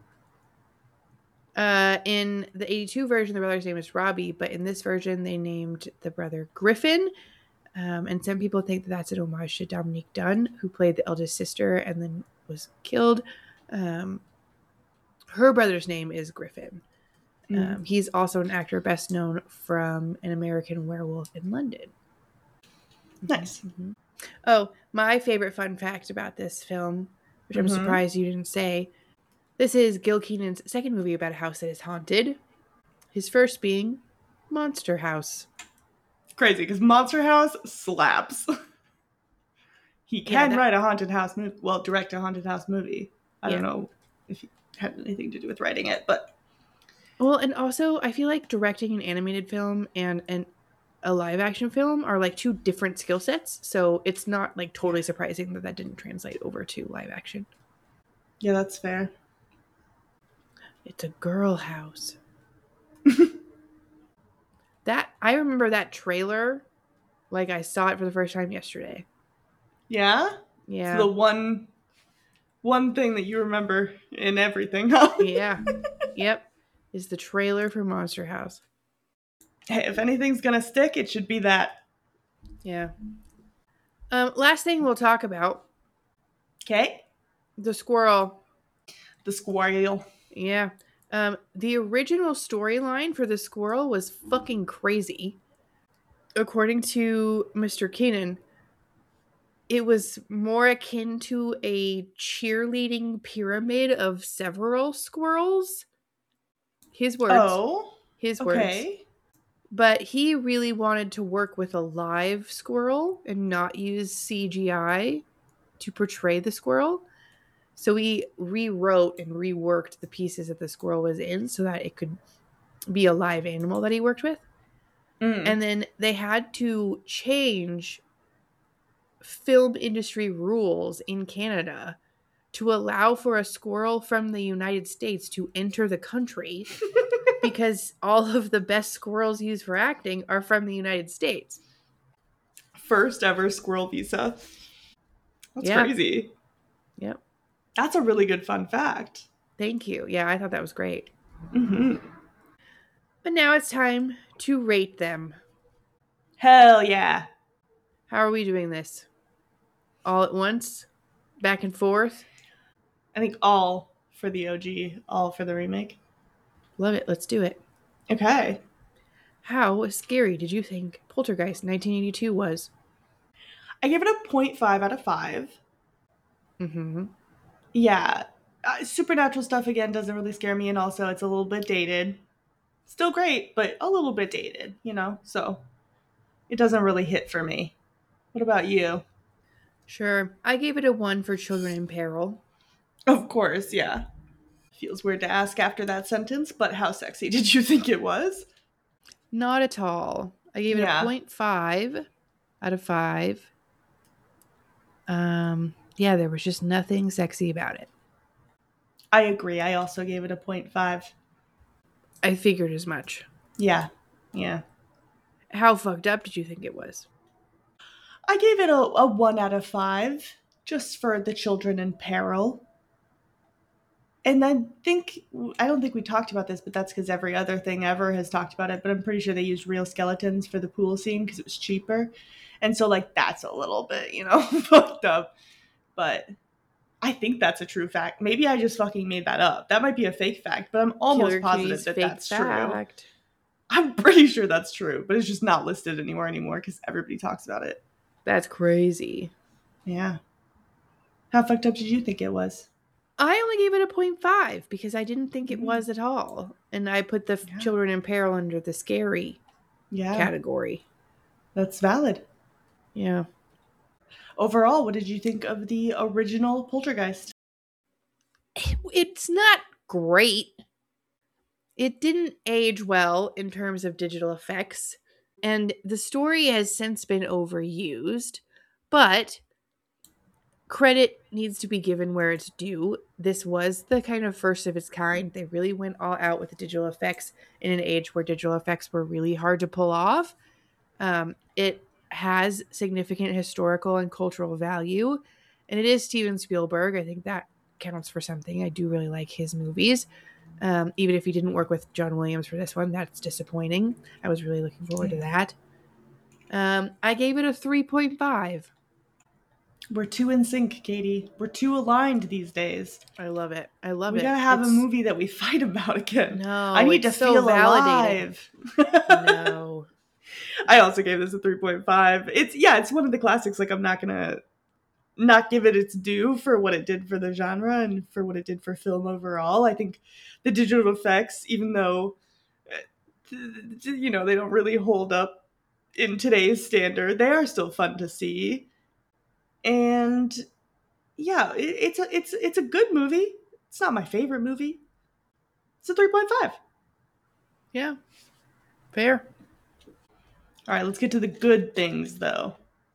In the 82 version, the brother's name is Robbie, but in this version, they named the brother Griffin. And some people think that that's an homage to Dominique Dunne, who played the eldest sister and then was killed. Her brother's name is Griffin. He's also an actor best known from An American Werewolf in London. Nice. Mm-hmm. Oh, my favorite fun fact about this film, which I'm surprised you didn't say. This is Gil Kenan's second movie about a house that is haunted. His first being Monster House. Crazy, because Monster House slaps. He can write a haunted house movie. Well, direct a haunted house movie. I don't know if he had anything to do with writing it, but... Well, and also, I feel like directing an animated film and a live action film are like two different skill sets. So it's not like totally surprising that didn't translate over to live action. Yeah, that's fair. It's a girl house. I remember that trailer like I saw it for the first time yesterday. Yeah? Yeah. So the one thing that you remember in everything, huh? Yeah. Yep. Is the trailer for Monster House. Hey, if anything's gonna stick, it should be that. Yeah. Last thing we'll talk about. Okay. The squirrel. The squirrel. Yeah. The original storyline for the squirrel was fucking crazy. According to Mr. Kenan, it was more akin to a cheerleading pyramid of several squirrels. His words. Oh. His words. Okay. But he really wanted to work with a live squirrel and not use CGI to portray the squirrel. So he rewrote and reworked the pieces that the squirrel was in so that it could be a live animal that he worked with. And then they had to change film industry rules in Canada to allow for a squirrel from the United States to enter the country because all of the best squirrels used for acting are from the United States. First ever squirrel visa. That's crazy. Yep. That's a really good fun fact. Thank you. Yeah, I thought that was great. Mm-hmm. But now it's time to rate them. Hell yeah. How are we doing this? All at once? Back and forth? I think all for the OG, all for the remake. Love it. Let's do it. Okay. How scary did you think Poltergeist 1982 was? I gave it a 0.5 out of 5. Mm-hmm. Yeah. Supernatural stuff, again, doesn't really scare me, and also it's a little bit dated. Still great, but a little bit dated, so it doesn't really hit for me. What about you? Sure. I gave it a 1 for Children in Peril. Of course, yeah. Feels weird to ask after that sentence, but how sexy did you think it was? Not at all. I gave it Yeah. a 0.5 out of 5. Yeah, there was just nothing sexy about it. I agree. I also gave it a 0.5. I figured as much. Yeah. How fucked up did you think it was? I gave it a 1 out of 5, just for the children in peril. And I don't think we talked about this, but that's because every other thing ever has talked about it, but I'm pretty sure they used real skeletons for the pool scene because it was cheaper. And so, like, that's a little bit, fucked up. But I think that's a true fact. Maybe I just fucking made that up. That might be a fake fact, but I'm almost Killer positive Kitty's that fake that's true. fact. I'm pretty sure that's true, but it's just not listed anymore because everybody talks about it. That's crazy. Yeah. How fucked up did you think it was? I only gave it a 0.5 because I didn't think it was at all. And I put the children in peril under the scary category. That's valid. Yeah. Overall, what did you think of the original Poltergeist? It's not great. It didn't age well in terms of digital effects, and the story has since been overused, but credit needs to be given where it's due. This was the kind of first of its kind. They really went all out with the digital effects in an age where digital effects were really hard to pull off. It has significant historical and cultural value, and it is Steven Spielberg. I think that counts for something. I do really like his movies. Even if he didn't work with John Williams for this one, that's disappointing. I was really looking forward to that. I gave it a 3.5. We're too in sync, Katie. We're too aligned these days. I love it. We gotta have a movie that we fight about again. No, I need to so feel validating. alive. No. I also gave this a 3.5. It's one of the classics. Like, I'm not gonna not give it its due for what it did for the genre and for what it did for film overall. I think the digital effects, even though they don't really hold up in today's standard, they are still fun to see. And yeah, it's a good movie. It's not my favorite movie. It's a 3.5. Yeah. Fair. All right, let's get to the good things, though.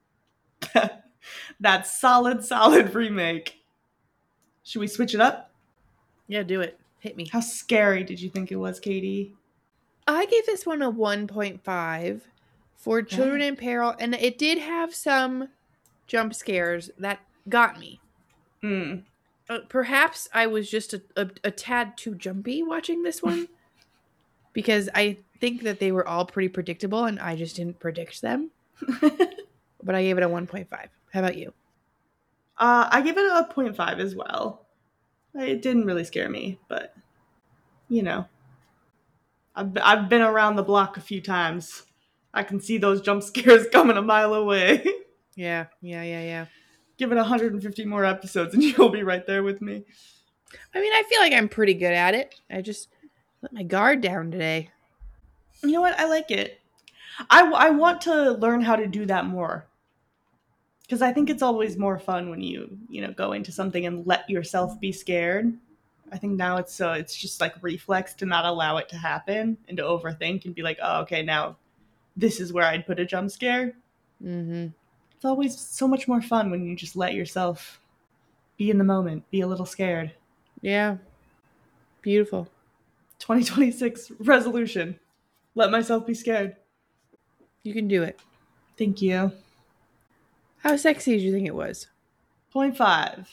That solid remake. Should we switch it up? Yeah, do it. Hit me. How scary did you think it was, Katie? I gave this one a 1.5 for Children in Peril, and it did have some jump scares that got me. Perhaps I was just a tad too jumpy watching this one because I think that they were all pretty predictable and I just didn't predict them. But I gave it a 1.5. How about you? I gave it a 0.5 as well. It didn't really scare me, but I've been around the block a few times. I can see those jump scares coming a mile away. Yeah. Give it 150 more episodes and you'll be right there with me. I mean, I feel like I'm pretty good at it. I just let my guard down today. You know what? I like it. I want to learn how to do that more. Because I think it's always more fun when you go into something and let yourself be scared. I think now it's just like reflex to not allow it to happen and to overthink and be like, oh, okay, now this is where I'd put a jump scare. Mm-hmm. It's always so much more fun when you just let yourself be in the moment, be a little scared. Yeah. Beautiful. 2026 resolution. Let myself be scared. You can do it. Thank you. How sexy did you think it was? 0.5.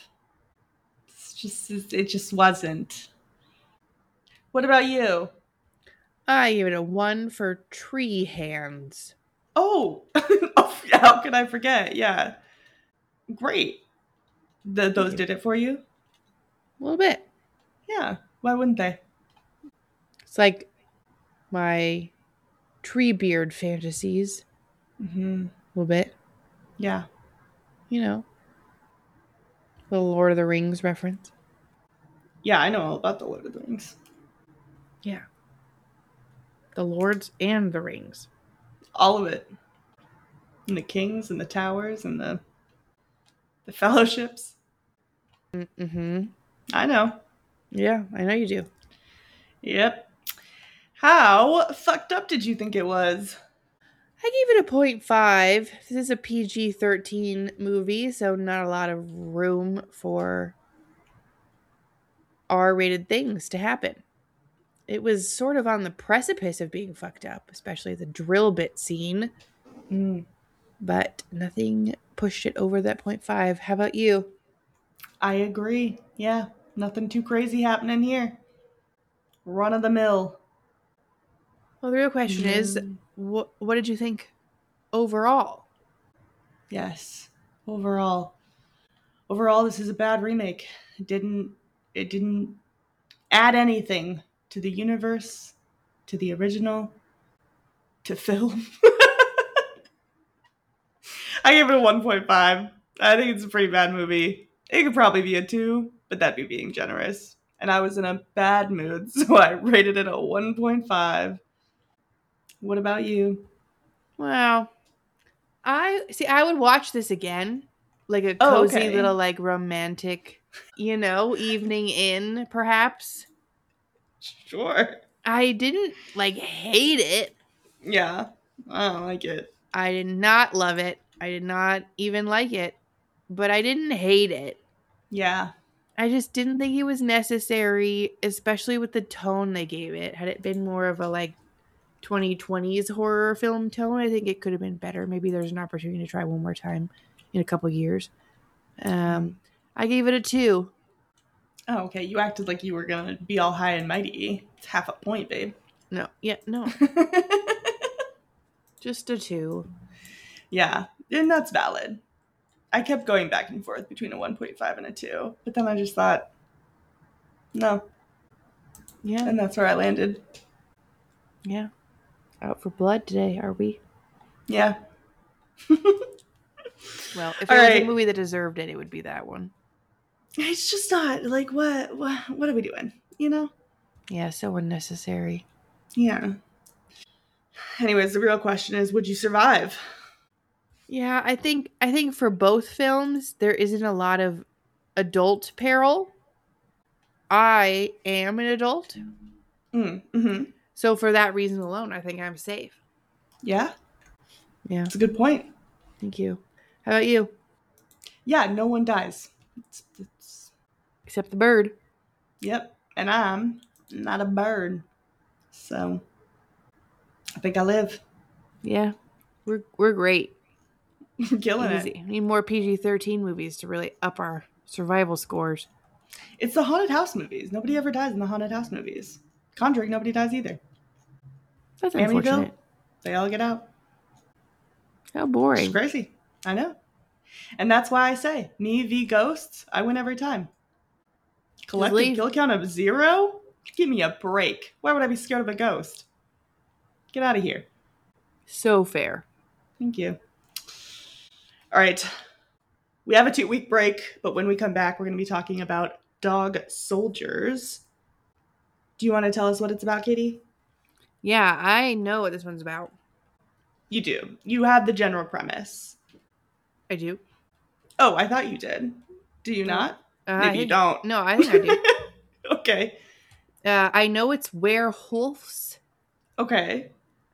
It just wasn't. What about you? I gave it a 1 for tree hands. Oh, how could I forget? Yeah. Great. Those did it for you? A little bit. Yeah. Why wouldn't they? It's like my tree beard fantasies. Mm-hmm. A little bit. Yeah. Little Lord of the Rings reference. Yeah, I know all about the Lord of the Rings. Yeah. The Lords and the Rings. All of it. And the kings and the towers and the fellowships. Mm-hmm. I know. Yeah, I know you do. Yep. How fucked up did you think it was? I gave it a 0.5. This is a PG-13 movie, so not a lot of room for R-rated things to happen. It was sort of on the precipice of being fucked up, especially the drill bit scene. But nothing pushed it over that 0.5. How about you? I agree. Yeah, nothing too crazy happening here. Run of the mill. Well, the real question is, what did you think overall? Yes. Overall, this is a bad remake. It didn't add anything to the universe, to the original, to film. I gave it a 1.5. I think it's a pretty bad movie. It could probably be a 2, but that'd be being generous. And I was in a bad mood, so I rated it a 1.5. What about you? Well, I would watch this again. Like a cozy little, like, romantic, evening in, perhaps. Sure. I didn't, hate it. Yeah, I don't like it. I did not love it. I did not even like it. But I didn't hate it. Yeah. I just didn't think it was necessary, especially with the tone they gave it. Had it been more of a, 2020s horror film tone, I think it could have been better. Maybe there's an opportunity to try one more time in a couple years. I gave it a 2. Oh, okay. You acted like you were gonna be all high and mighty. It's half a point, babe. No. Just a 2. Yeah, and that's valid. I kept going back and forth between a 1.5 and a 2, but then I just thought, no. Yeah. And that's where I landed. Yeah. Out for blood today, are we? Yeah. Well, if there was a movie that deserved it, it would be that one. It's just not, what are we doing, Yeah, so unnecessary. Yeah. Anyways, the real question is, would you survive? Yeah, I think for both films, there isn't a lot of adult peril. I am an adult. Mm-hmm. So for that reason alone, I think I'm safe. Yeah? Yeah. That's a good point. Thank you. How about you? Yeah, no one dies. It's... Except the bird. Yep. And I'm not a bird. So I think I live. Yeah. We're great. We're killing Easy. it. We need more PG-13 movies to really up our survival scores. It's the haunted house movies. Nobody ever dies in the haunted house movies. Conjuring, nobody dies either. That's Amityville, unfortunate. they all get out. How boring. It's crazy. I know. And that's why I say, me v. ghosts, I win every time. Collective kill count of 0? Give me a break. Why would I be scared of a ghost? Get out of here. So fair. Thank you. All right. We have a 2-week break, but when we come back, we're going to be talking about Dog Soldiers. Do you want to tell us what it's about, Katie? Yeah, I know what this one's about. You do. You have the general premise. I do. Oh, I thought you did. Do you not? Maybe you don't. No, I think I do. Okay. I know it's werewolves. Okay.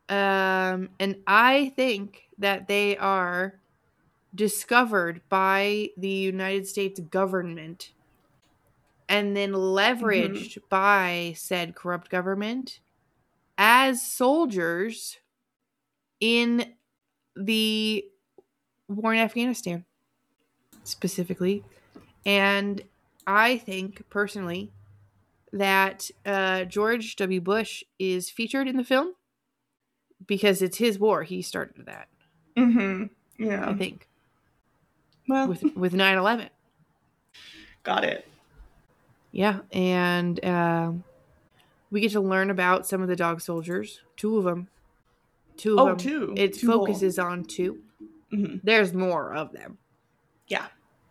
And I think that they are discovered by the United States government and then leveraged by said corrupt government as soldiers in the war in Afghanistan specifically. And I think personally that George W. Bush is featured in the film because it's his war. He started that. Yeah. I think. Well, with 9/11. Got it. Yeah, and we get to learn about some of the dog soldiers. 2 of them. 2 of them. 2. It focuses on 2. Mm-hmm. There's more of them. Yeah.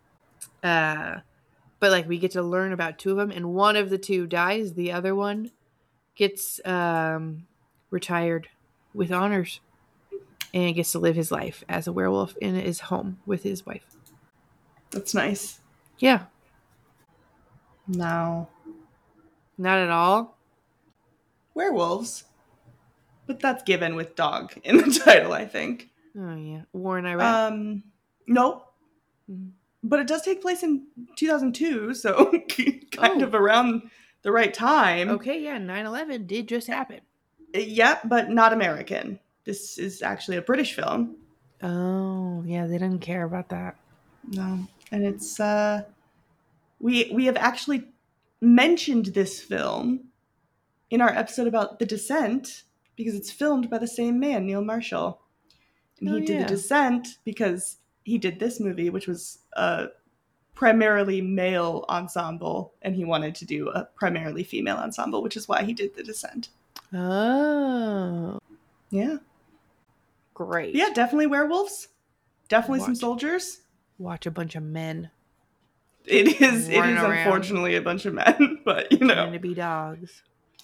But we get to learn about 2 of them, and one of the 2 dies. The other one gets retired with honors and gets to live his life as a werewolf in his home with his wife. That's nice. Yeah. Now, Not at all? Werewolves. But that's given with dog in the title, I think. Oh, yeah. War in Iraq? Nope. Mhm. But it does take place in 2002, so kind of around the right time. Okay, yeah, 9/11 did just happen. Yeah, but not American. This is actually a British film. Oh, yeah, they didn't care about that. No. And it's, we have actually mentioned this film in our episode about The Descent, because it's filmed by the same man, Neil Marshall. And he did The Descent because he did this movie, which was a primarily male ensemble, and he wanted to do a primarily female ensemble, which is why he did The Descent. Oh. Yeah. Great. Yeah, definitely werewolves. Definitely some Watch. soldiers. Watch a bunch of men It is running around. Unfortunately a bunch of men, but you trying know. to be dogs.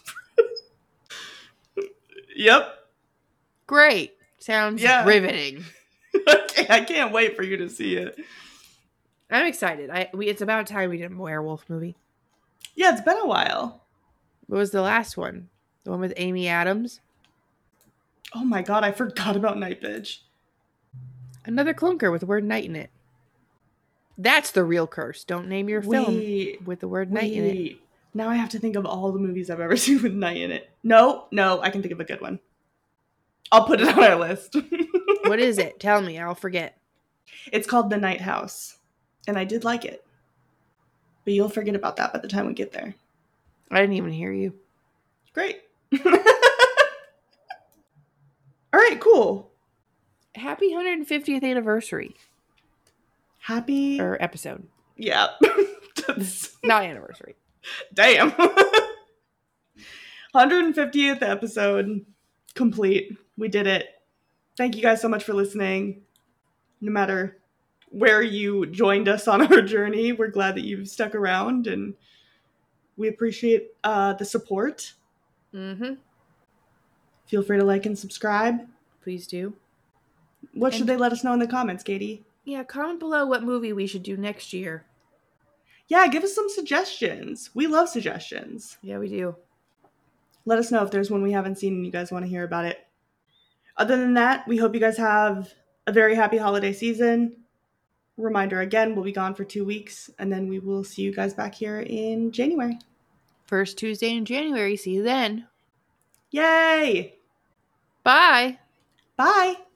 Yep. Great. Sounds riveting. I can't wait for you to see it. I'm excited. It's about time we did a werewolf movie. Yeah, it's been a while. What was the last one? The one with Amy Adams? Oh my god, I forgot about Night Bitch. Another clunker with the word night in it. That's the real curse. Don't name your film with the word night in it. Now I have to think of all the movies I've ever seen with night in it. No, I can think of a good one. I'll put it on our list. What is it? Tell me. I'll forget. It's called The Night House. And I did like it. But you'll forget about that by the time we get there. I didn't even hear you. Great. All right, cool. Happy 150th anniversary. Happy... Or episode. Yeah. Not anniversary. Damn. 150th episode complete. We did it. Thank you guys so much for listening. No matter where you joined us on our journey, we're glad that you've stuck around, and we appreciate the support. Mm-hmm. Feel free to like and subscribe. Please do. What should they let us know in the comments, Katie? Yeah, comment below what movie we should do next year. Yeah, give us some suggestions. We love suggestions. Yeah, we do. Let us know if there's one we haven't seen and you guys want to hear about it. Other than that, we hope you guys have a very happy holiday season. Reminder again, we'll be gone for 2 weeks, and then we will see you guys back here in January. First Tuesday in January. See you then. Yay! Bye. Bye!